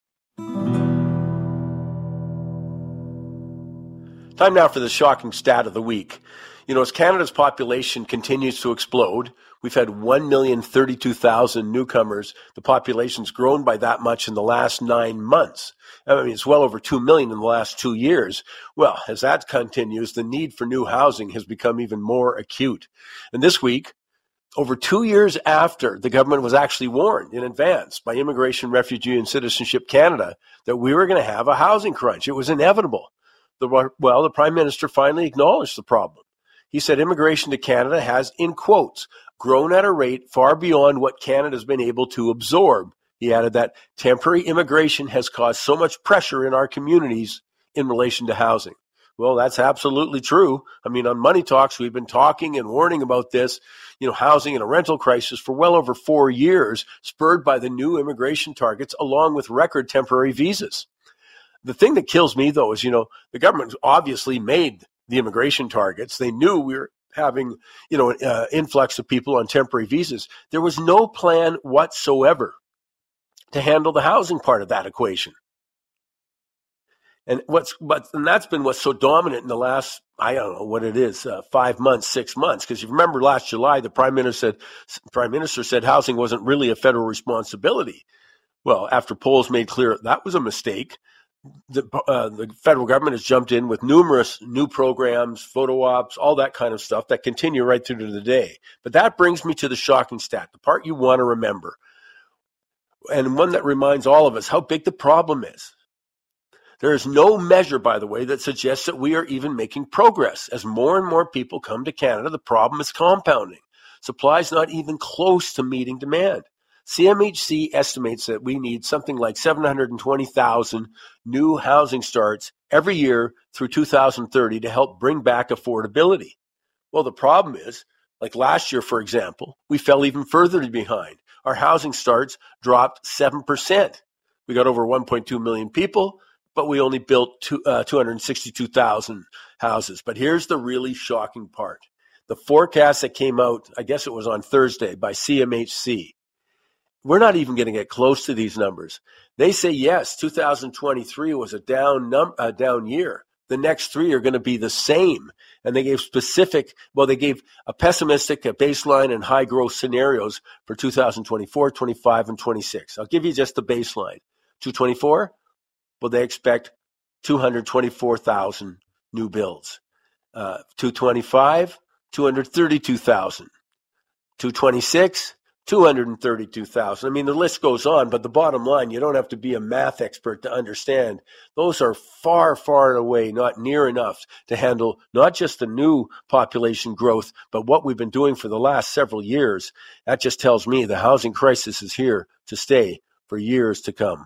Time now for the shocking stat of the week. You know, as Canada's population continues to explode, we've had one million thirty-two thousand newcomers. The population's grown by that much in the last nine months. I mean, it's well over two million in the last two years. Well, as that continues, the need for new housing has become even more acute. And this week, over two years after the government was actually warned in advance by Immigration, Refugee, and Citizenship Canada that we were going to have a housing crunch, it was inevitable. The, well, the Prime Minister finally acknowledged the problem. He said immigration to Canada has, in quotes, grown at a rate far beyond what Canada's been able to absorb. He added that temporary immigration has caused so much pressure in our communities in relation to housing. Well, that's absolutely true. I mean, on Money Talks, we've been talking and warning about this, you know, housing and a rental crisis for well over four years, spurred by the new immigration targets along with record temporary visas. The thing that kills me, though, is, you know, the government obviously made the immigration targets. They knew we were having, you know, an uh, influx of people on temporary visas. There was no plan whatsoever to handle the housing part of that equation. And what's, but, and that's been what's so dominant in the last, I don't know what it is, uh, five months, six months. Because you remember last July, the Prime Minister said, Prime Minister said housing wasn't really a federal responsibility. Well, after polls made clear that was a mistake, the, uh, the federal government has jumped in with numerous new programs, photo ops, all that kind of stuff that continue right through to the day. But that brings me to the shocking stat, the part you want to remember, and one that reminds all of us how big the problem is. There is no measure, by the way, that suggests that we are even making progress. As more and more people come to Canada, the problem is compounding. Supply is not even close to meeting demand. C M H C estimates that we need something like seven hundred twenty thousand new housing starts every year through two thousand thirty to help bring back affordability. Well, the problem is, like last year, for example, we fell even further behind. Our housing starts dropped seven percent. We got over one point two million people, but we only built two, uh, two hundred sixty-two thousand houses. But here's the really shocking part. The forecast that came out, I guess it was on Thursday, by C M H C, we're not even going to get close to these numbers. They say, yes, two thousand twenty-three was a down num- a down year. The next three are going to be the same. And they gave specific, well, they gave a pessimistic, a baseline, and high growth scenarios for two thousand twenty-four, twenty-five, and twenty-six. I'll give you just the baseline. two twenty-four, well, they expect two hundred twenty-four thousand new builds. Uh, two twenty-five, two hundred thirty-two thousand. two twenty-six, two hundred thirty-two thousand. I mean, the list goes on, but the bottom line, you don't have to be a math expert to understand. Those are far, far away, not near enough to handle not just the new population growth, but what we've been doing for the last several years. That just tells me the housing crisis is here to stay for years to come.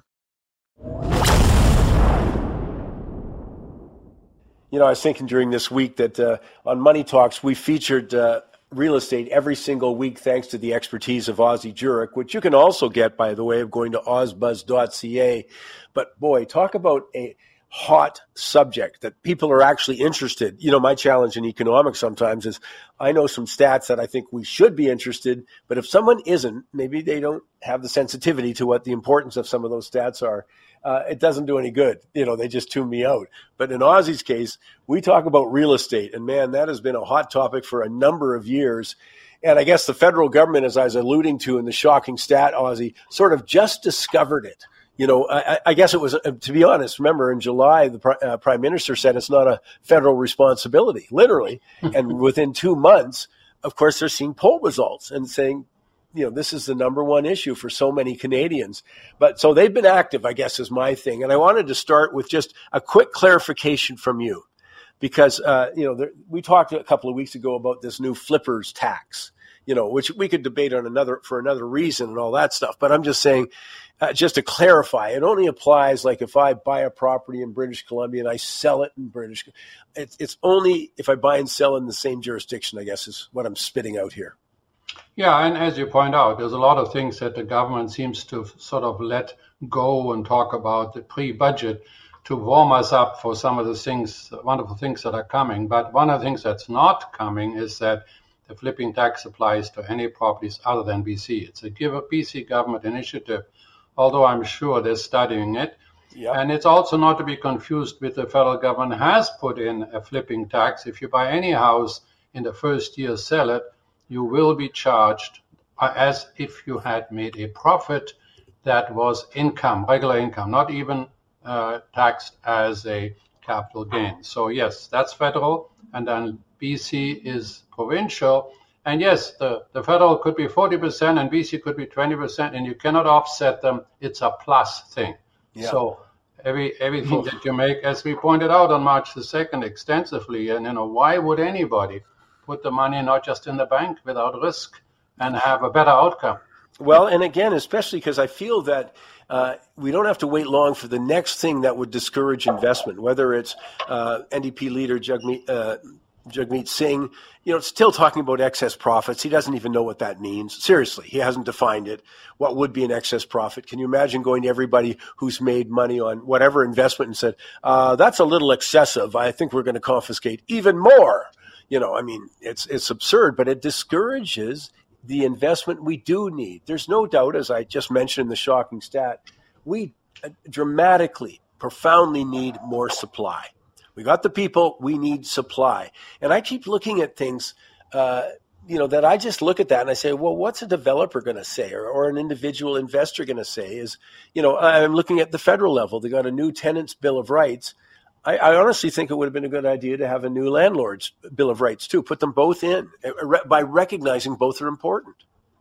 You know, I was thinking during this week that uh, on Money Talks, we featured uh, real estate every single week thanks to the expertise of Ozzie Jurek, which you can also get, by the way, of going to ozbuzz dot c a. But boy, talk about a hot subject that people are actually interested. You know, my challenge in economics sometimes is I know some stats that I think we should be interested, but if someone isn't, maybe they don't have the sensitivity to what the importance of some of those stats are. Uh, it doesn't do any good. You know, they just tune me out. But in Ozzie's case, we talk about real estate. And man, that has been a hot topic for a number of years. And I guess the federal government, as I was alluding to in the shocking stat, Ozzie, sort of just discovered it. You know, I, I guess it was, uh, to be honest, remember in July, the pri- uh, Prime Minister said it's not a federal responsibility, literally. And within two months, of course, they're seeing poll results and saying, you know, this is the number one issue for so many Canadians. But so they've been active, I guess, is my thing. And I wanted to start with just a quick clarification from you, because, uh, you know, there, we talked a couple of weeks ago about this new flippers tax, you know, which we could debate on another for another reason and all that stuff. But I'm just saying, uh, just to clarify, it only applies like if I buy a property in British Columbia and I sell it in British. It's, it's only if I buy and sell in the same jurisdiction, I guess, is what I'm spitting out here. Yeah, and as you point out, there's a lot of things that the government seems to sort of let go and talk about the pre-budget to warm us up for some of the things, wonderful things that are coming. But one of the things that's not coming is that the flipping tax applies to any properties other than B C. It's a B C government initiative, although I'm sure they're studying it. Yep. And it's also not to be confused with the federal government has put in a flipping tax. If you buy any house in the first year, sell it, you will be charged as if you had made a profit that was income, regular income, not even uh, taxed as a capital gain. So yes, that's federal, and then B C is provincial. And yes, the, the federal could be forty percent and B C could be twenty percent, and you cannot offset them. It's a plus thing. Yeah. So every everything that you make, as we pointed out on March the second extensively, and you know, why would anybody put the money not just in the bank without risk and have a better outcome? Well, and again, especially because I feel that uh, we don't have to wait long for the next thing that would discourage investment, whether it's uh, N D P leader Jagmeet, uh, Jagmeet Singh, you know, still talking about excess profits. He doesn't even know what that means. Seriously, he hasn't defined it. What would be an excess profit? Can you imagine going to everybody who's made money on whatever investment and said, uh, that's a little excessive. I think we're going to confiscate even more. You know, I mean, it's it's absurd, but it discourages the investment we do need. There's no doubt, as I just mentioned in the shocking stat, we dramatically, profoundly need more supply. We got the people, we need supply. And I keep looking at things, uh, you know, that I just look at that and I say, well, what's a developer going to say or, or an individual investor going to say is, you know, I'm looking at the federal level. They got a new tenants bill of rights. I, I honestly think it would have been a good idea to have a new landlord's bill of rights too. Put them both in by recognizing both are important.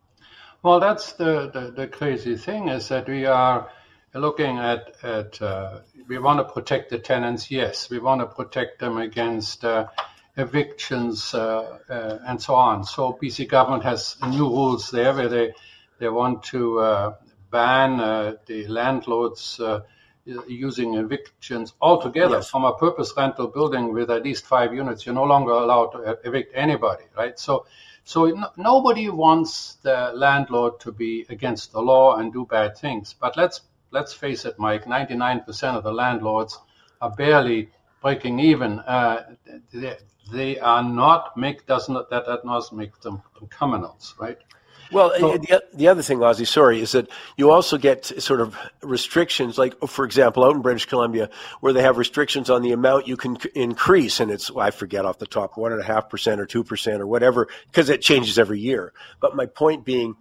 Well, that's the, the, the crazy thing is that we are looking at, at uh, we want to protect the tenants. Yes, we want to protect them against uh, evictions uh, uh, and so on. So B C government has new rules there where they, they want to uh, ban uh, the landlords uh, using evictions altogether. Yes. From a purpose rental building with at least five units. You're no longer allowed to evict anybody, right? So so no, nobody wants the landlord to be against the law and do bad things. But let's let's face it, Mike, ninety-nine percent of the landlords are barely breaking even. Uh, they, they are not, make, does not, that does not make them criminals, right? Well, so, the, the other thing, Ozzie, sorry, is that you also get sort of restrictions, like, for example, out in British Columbia, where they have restrictions on the amount you can increase, and it's, I forget off the top, one and a half percent or two percent or whatever, because it changes every year. But my point being,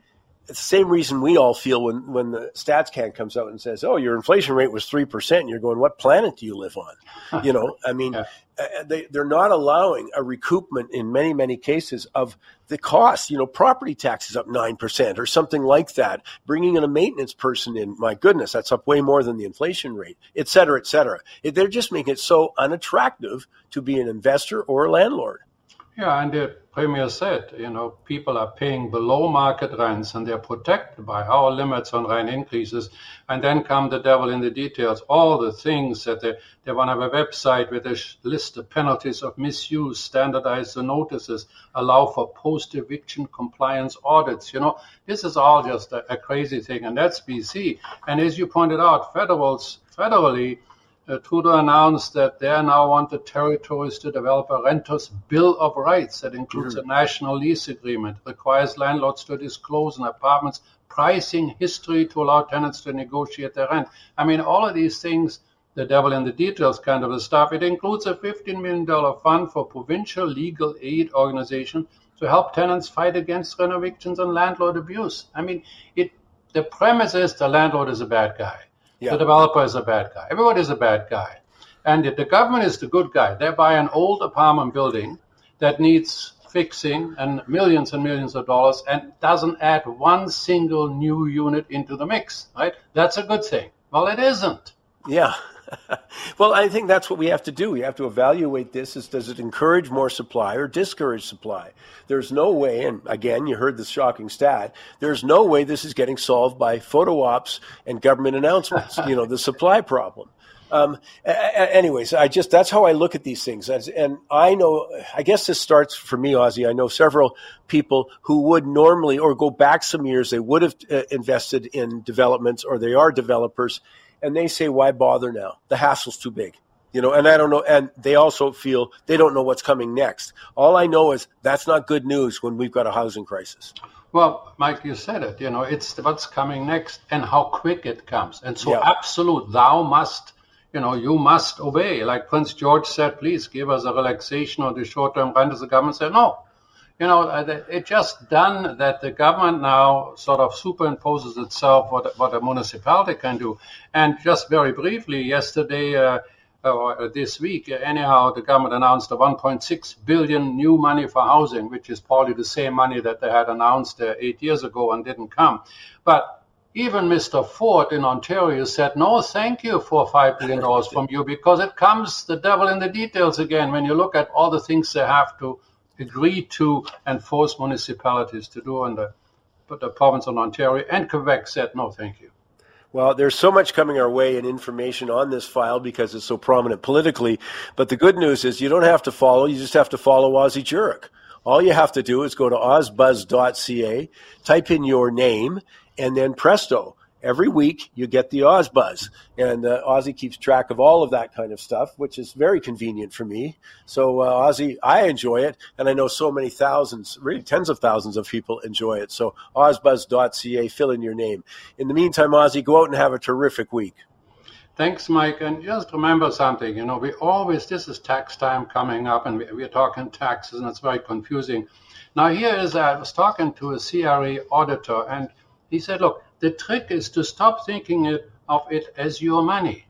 it's the same reason we all feel when, when the StatsCan comes out and says, oh, your inflation rate was three percent. And you're going, what planet do you live on? You know, I mean, yeah. they, they're not allowing a recoupment in many, many cases of the cost. You know, property taxes up nine percent or something like that. Bringing in a maintenance person in, my goodness, that's up way more than the inflation rate, et cetera, et cetera. They're just making it so unattractive to be an investor or a landlord. Yeah, and the Premier said, you know, people are paying below market rents and they're protected by our limits on rent increases. And then come the devil in the details, all the things that they, they want to have a website where they list the penalties of misuse, standardize the notices, allow for post-eviction compliance audits. You know, this is all just a, a crazy thing, and that's B C. And as you pointed out, federals, federally, Uh, Trudeau announced that they now want the territories to develop a renter's bill of rights that includes mm-hmm. a national lease agreement, requires landlords to disclose an apartment's pricing history to allow tenants to negotiate their rent. I mean, all of these things, the devil in the details kind of stuff. It includes a fifteen million dollars fund for provincial legal aid organization to help tenants fight against rent evictions and landlord abuse. I mean, it. the premise is the landlord is a bad guy. Yeah. The developer is a bad guy. Everybody is a bad guy. And the government is the good guy. They buy an old apartment building that needs fixing and millions and millions of dollars and doesn't add one single new unit into the mix, right? That's a good thing. Well, it isn't. Yeah. Well, I think that's what we have to do. We have to evaluate this as, does it encourage more supply or discourage supply? There's no way, and again, you heard the shocking stat, there's no way this is getting solved by photo ops and government announcements, you know, the supply problem. Um, anyways, I just, that's how I look at these things. And I know, I guess this starts for me, Ozzie. I know several people who would normally, or go back some years, they would have uh, invested in developments, or they are developers. And they say, why bother now? The hassle's too big, you know, and I don't know. And they also feel they don't know what's coming next. All I know is that's not good news when we've got a housing crisis. Well, Mike, you said it, you know, it's what's coming next and how quick it comes. And so yeah. absolute, thou must, you know, you must obey. Like Prince George said, please give us a relaxation on the short-term rentals. The government said, no. You know, it's just done that the government now sort of superimposes itself what, what a municipality can do. And just very briefly, yesterday uh, or this week, anyhow, the government announced a one point six billion new money for housing, which is probably the same money that they had announced uh, eight years ago and didn't come. But even Mister Ford in Ontario said, no, thank you for five billion dollars from you, because it comes the devil in the details again when you look at all the things they have to agree to and force municipalities to do, and the, but the province of Ontario and Quebec said, no, thank you. Well, there's so much coming our way and information on this file because it's so prominent politically. But the good news is you don't have to follow. You just have to follow Ozzie Jurock. All you have to do is go to ozbuzz dot c a, type in your name, and then presto. Every week you get the OzBuzz, and uh, Ozzie keeps track of all of that kind of stuff, which is very convenient for me. So uh, Ozzie, I enjoy it, and I know so many thousands, really tens of thousands of people enjoy it. So ozbuzz dot c a, fill in your name. In the meantime, Ozzie, go out and have a terrific week. Thanks, Mike. And just remember something, you know, we always, this is tax time coming up, and we, we're talking taxes, and it's very confusing. Now here is, I was talking to a C R A auditor, and he said, look, the trick is to stop thinking it, of it as your money.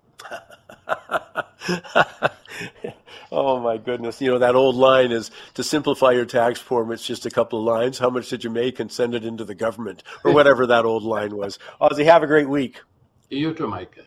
Oh, my goodness. You know, that old line is, to simplify your tax form, it's just a couple of lines. How much did you make, and send it into the government, or whatever that old line was. Ozzie, have a great week. You too, Mike.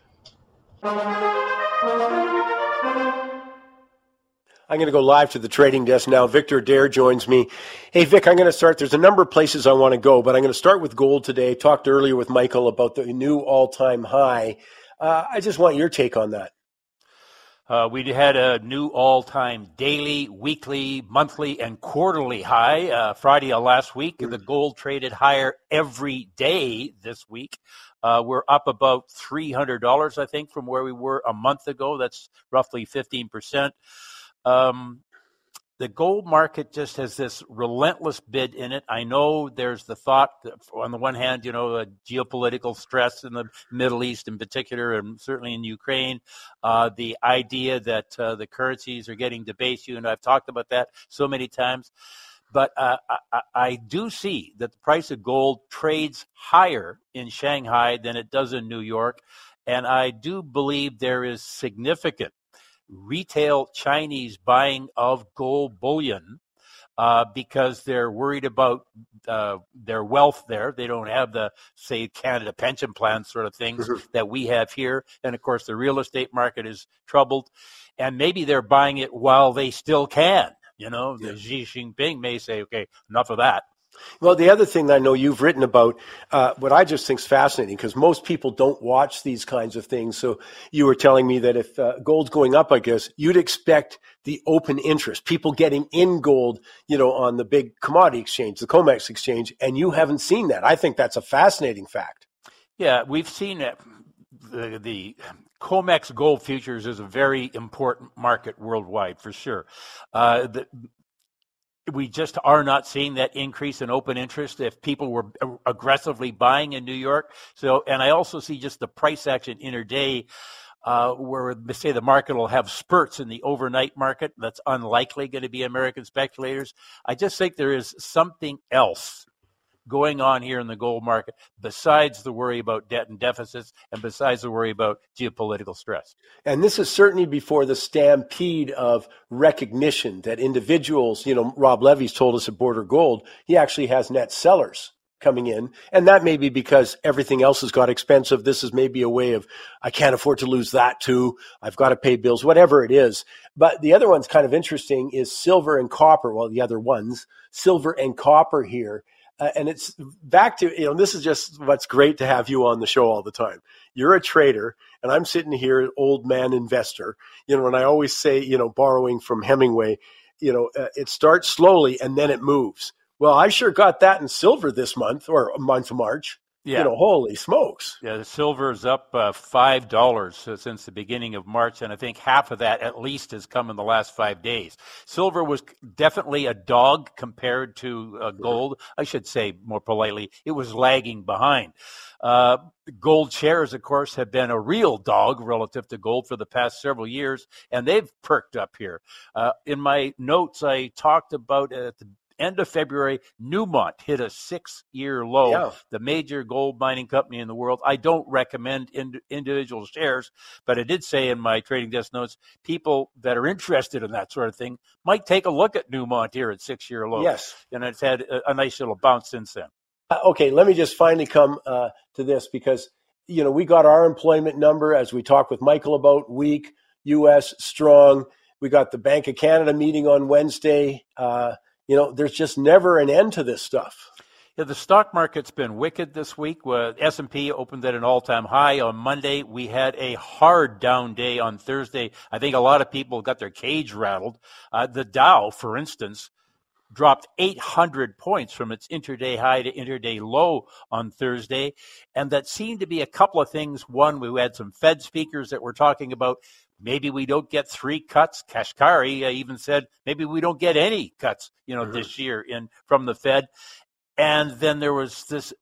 I'm going to go live to the trading desk now. Victor Adair joins me. Hey, Vic, I'm going to start. There's a number of places I want to go, but I'm going to start with gold today. I talked earlier with Michael about the new all-time high. Uh, I just want your take on that. Uh, we had a new all-time daily, weekly, monthly, and quarterly high uh, Friday of last week. The gold traded higher every day this week. Uh, we're up about three hundred dollars, I think, from where we were a month ago. That's roughly fifteen percent. Um, the gold market just has this relentless bid in it. I know there's the thought that on the one hand, you know, uh, geopolitical stress in the Middle East in particular, and certainly in Ukraine, uh, the idea that uh, the currencies are getting debased. You and I've talked about that so many times. But uh, I, I do see that the price of gold trades higher in Shanghai than it does in New York. And I do believe there is significant retail Chinese buying of gold bullion uh, because they're worried about uh, their wealth there. They don't have the, say, Canada pension plan sort of things that we have here. And, of course, the real estate market is troubled. And maybe they're buying it while they still can. You know, yeah. the Xi Jinping may say, okay, enough of that. Well, the other thing that I know you've written about, uh, what I just think is fascinating, because most people don't watch these kinds of things. So you were telling me that if uh, gold's going up, I guess, you'd expect the open interest, people getting in gold, you know, on the big commodity exchange, the COMEX exchange, and you haven't seen that. I think that's a fascinating fact. Yeah, we've seen it. The, the COMEX gold futures is a very important market worldwide, for sure. Uh, the, we just are not seeing that increase in open interest if people were aggressively buying in New York. So, and I also see just the price action intraday, uh, where say the market will have spurts in the overnight market. That's unlikely going to be American speculators. I just think there is something else going on here in the gold market besides the worry about debt and deficits and besides the worry about geopolitical stress. And this is certainly before the stampede of recognition that individuals, you know, Rob Levy's told us at Border Gold, he actually has net sellers coming in. And that may be because everything else has got expensive. This is maybe a way of, I can't afford to lose that too. I've got to pay bills, whatever it is. But the other one's kind of interesting is silver and copper. Well, the other ones, silver and copper here. Uh, and it's back to, you know, this is just what's great to have you on the show all the time. You're a trader, and I'm sitting here, old man investor, you know, and I always say, you know, borrowing from Hemingway, you know, uh, it starts slowly and then it moves. Well, I sure got that in silver this month or month of March. Yeah. You know, holy smokes. Yeah, the silver is up uh, five dollars since the beginning of March, and I think half of that at least has come in the last five days. Silver was definitely a dog compared to uh, gold. I should say more politely, it was lagging behind. Uh, gold shares, of course, have been a real dog relative to gold for the past several years, and they've perked up here. Uh, in my notes, I talked about at the end of February, Newmont hit a six-year low, yeah. the major gold mining company in the world. I don't recommend ind- individual shares, but I did say in my trading desk notes, people that are interested in that sort of thing might take a look at Newmont here at six-year low. Yes. And it's had a, a nice little bounce since then. Uh, okay, let me just finally come uh, to this because, you know, we got our employment number, as we talked with Michael about, weak, U S strong. We got the Bank of Canada meeting on Wednesday. Uh You know, there's just never an end to this stuff. Yeah, the stock market's been wicked this week. Uh, S and P opened at an all-time high on Monday. We had a hard down day on Thursday. I think a lot of people got their cage rattled. Uh, the Dow, for instance, dropped eight hundred points from its intraday high to intraday low on Thursday. And that seemed to be a couple of things. One, we had some Fed speakers that were talking about maybe we don't get three cuts. Kashkari uh, even said maybe we don't get any cuts, you know, mm-hmm. this year in from the Fed. And then there was this.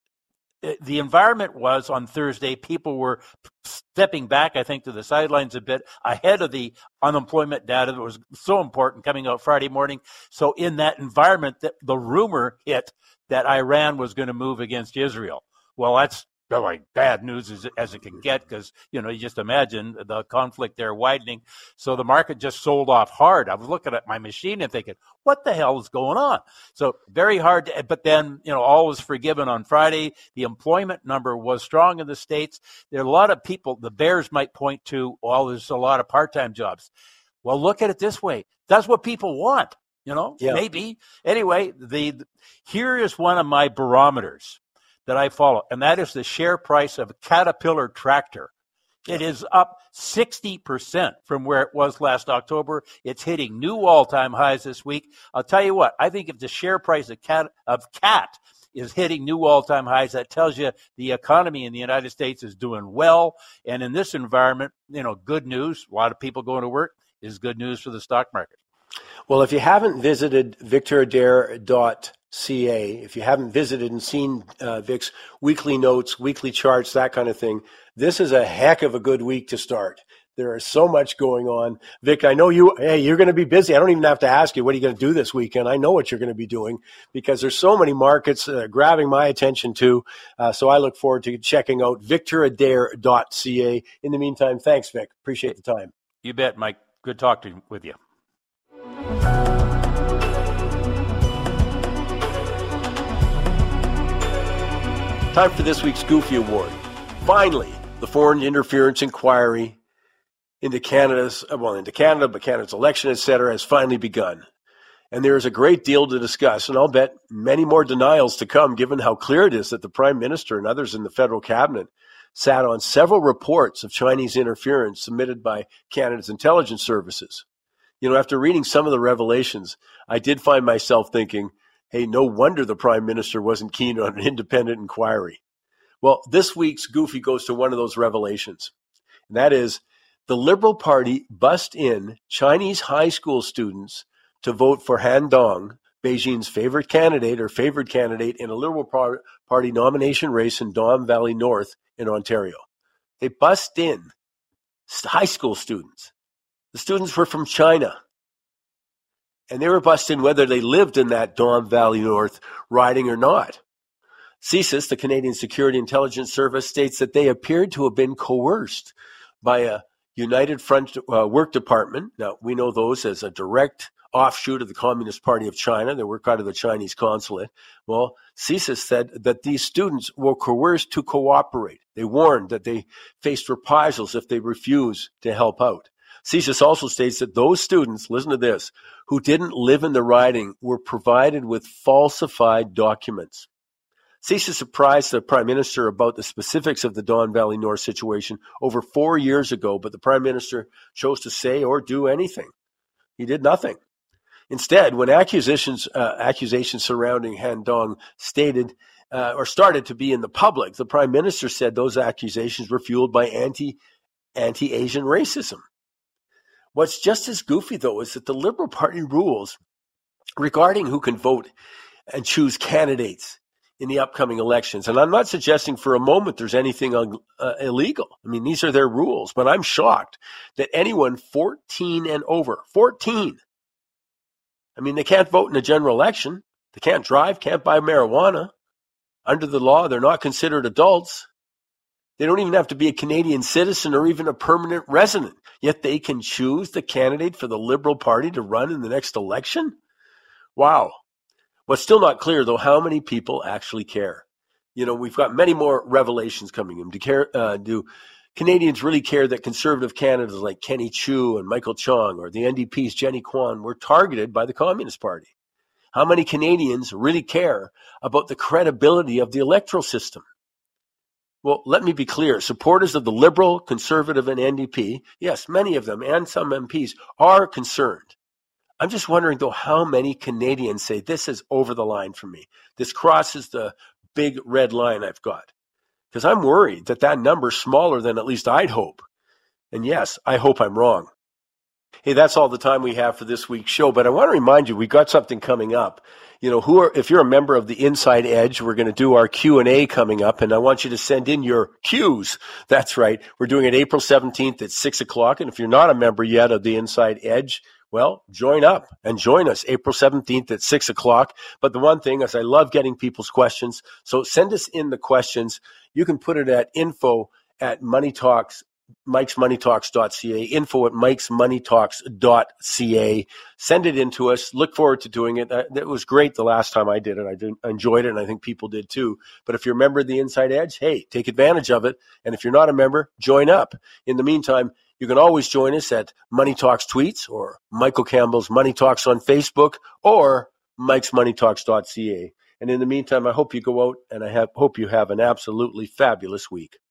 The environment was on Thursday, people were stepping back, I think, to the sidelines a bit ahead of the unemployment data that was so important coming out Friday morning. So in that environment, the, the rumor hit that Iran was going to move against Israel. Well, that's like bad news as, as it can get because, you know, you just imagine the conflict there widening. So the market just sold off hard. I was looking at my machine and thinking, what the hell is going on? So very hard. To, but then, you know, all was forgiven on Friday. The employment number was strong in the States. There are a lot of people, the bears might point to, well, there's a lot of part-time jobs. Well, look at it this way. That's what people want, you know, yeah. maybe. Anyway, the, the here is one of my barometers that I follow, and that is the share price of a Caterpillar tractor. It is up sixty percent from where it was last October. It's hitting new all-time highs this week. I'll tell you what, I think if the share price of Cat, of Cat is hitting new all-time highs, that tells you the economy in the United States is doing well. And in this environment, you know, good news, a lot of people going to work, is good news for the stock market. Well, if you haven't visited victor adair dot C A, if you haven't visited and seen uh, Vic's weekly notes, weekly charts, that kind of thing, this is a heck of a good week to start. There is so much going on. Vic, I know you, hey, you're going to be busy. I don't even have to ask you, what are you going to do this weekend? I know what you're going to be doing because there's so many markets uh, grabbing my attention too. Uh, so I look forward to checking out victor adair dot c a. In the meantime, thanks, Vic. Appreciate the time. You bet, Mike. Good talking with you. Time for this week's Goofy Award. Finally, the foreign interference inquiry into Canada's, well, into Canada, but Canada's election, et cetera, has finally begun. And there is a great deal to discuss, and I'll bet many more denials to come, given how clear it is that the Prime Minister and others in the federal cabinet sat on several reports of Chinese interference submitted by Canada's intelligence services. You know, after reading some of the revelations, I did find myself thinking, hey, no wonder the Prime Minister wasn't keen on an independent inquiry. Well, this week's Goofy goes to one of those revelations, and that is the Liberal Party bussed in Chinese high school students to vote for Han Dong, Beijing's favorite candidate or favored candidate in a Liberal Party nomination race in Don Valley North in Ontario. They bussed in high school students. The students were from China. And they were bussed in whether they lived in that Don Valley North riding or not. C S I S, the Canadian Security Intelligence Service, states that they appeared to have been coerced by a United Front uh, Work Department. Now, we know those as a direct offshoot of the Communist Party of China. They work out of the Chinese consulate. Well, C S I S said that these students were coerced to cooperate. They warned that they faced reprisals if they refused to help out. C S I S also states that those students, listen to this, who didn't live in the riding were provided with falsified documents. C S I S surprised the Prime Minister about the specifics of the Don Valley North situation over four years ago, but the Prime Minister chose to say or do anything. He did nothing. Instead, when accusations uh, accusations surrounding Han Dong stated uh, or started to be in the public, the Prime Minister said those accusations were fueled by anti anti-Asian racism. What's just as goofy, though, is that the Liberal Party rules regarding who can vote and choose candidates in the upcoming elections. And I'm not suggesting for a moment there's anything uh, illegal. I mean, these are their rules, but I'm shocked that anyone fourteen and over, fourteen, I mean, they can't vote in a general election. They can't drive, can't buy marijuana. Under the law, they're not considered adults. They don't even have to be a Canadian citizen or even a permanent resident, yet they can choose the candidate for the Liberal Party to run in the next election? Wow. What's still not clear, though, how many people actually care. You know, we've got many more revelations coming in. Do, care, uh, do Canadians really care that conservative candidates like Kenny Chiu and Michael Chong or the N D P's Jenny Kwan were targeted by the Communist Party? How many Canadians really care about the credibility of the electoral system? Well, let me be clear. Supporters of the Liberal, Conservative, and N D P, yes, many of them and some M Ps are concerned. I'm just wondering, though, how many Canadians say this is over the line for me. This crosses the big red line I've got. Because I'm worried that that number's smaller than at least I'd hope. And yes, I hope I'm wrong. Hey, that's all the time we have for this week's show. But I want to remind you, we've got something coming up. You know, who are, if you're a member of the Inside Edge, we're going to do our Q and A coming up, and I want you to send in your Qs. That's right. We're doing it April seventeenth at six o'clock. And if you're not a member yet of the Inside Edge, well, join up and join us April seventeenth at six o'clock. But the one thing is I love getting people's questions. So send us in the questions. You can put it at info at Money Talks, Mikes Money Talks dot c a, info at Mikes Money Talks dot c a. Send it in to us. Look forward to doing it. It was great the last time I did it. I did, enjoyed it, and I think people did too. But if you're a member of the Inside Edge, hey, take advantage of it. And if you're not a member, join up. In the meantime, you can always join us at Money Talks Tweets or Michael Campbell's Money Talks on Facebook or Mikes Money Talks dot c a. And in the meantime, I hope you go out and I have, hope you have an absolutely fabulous week.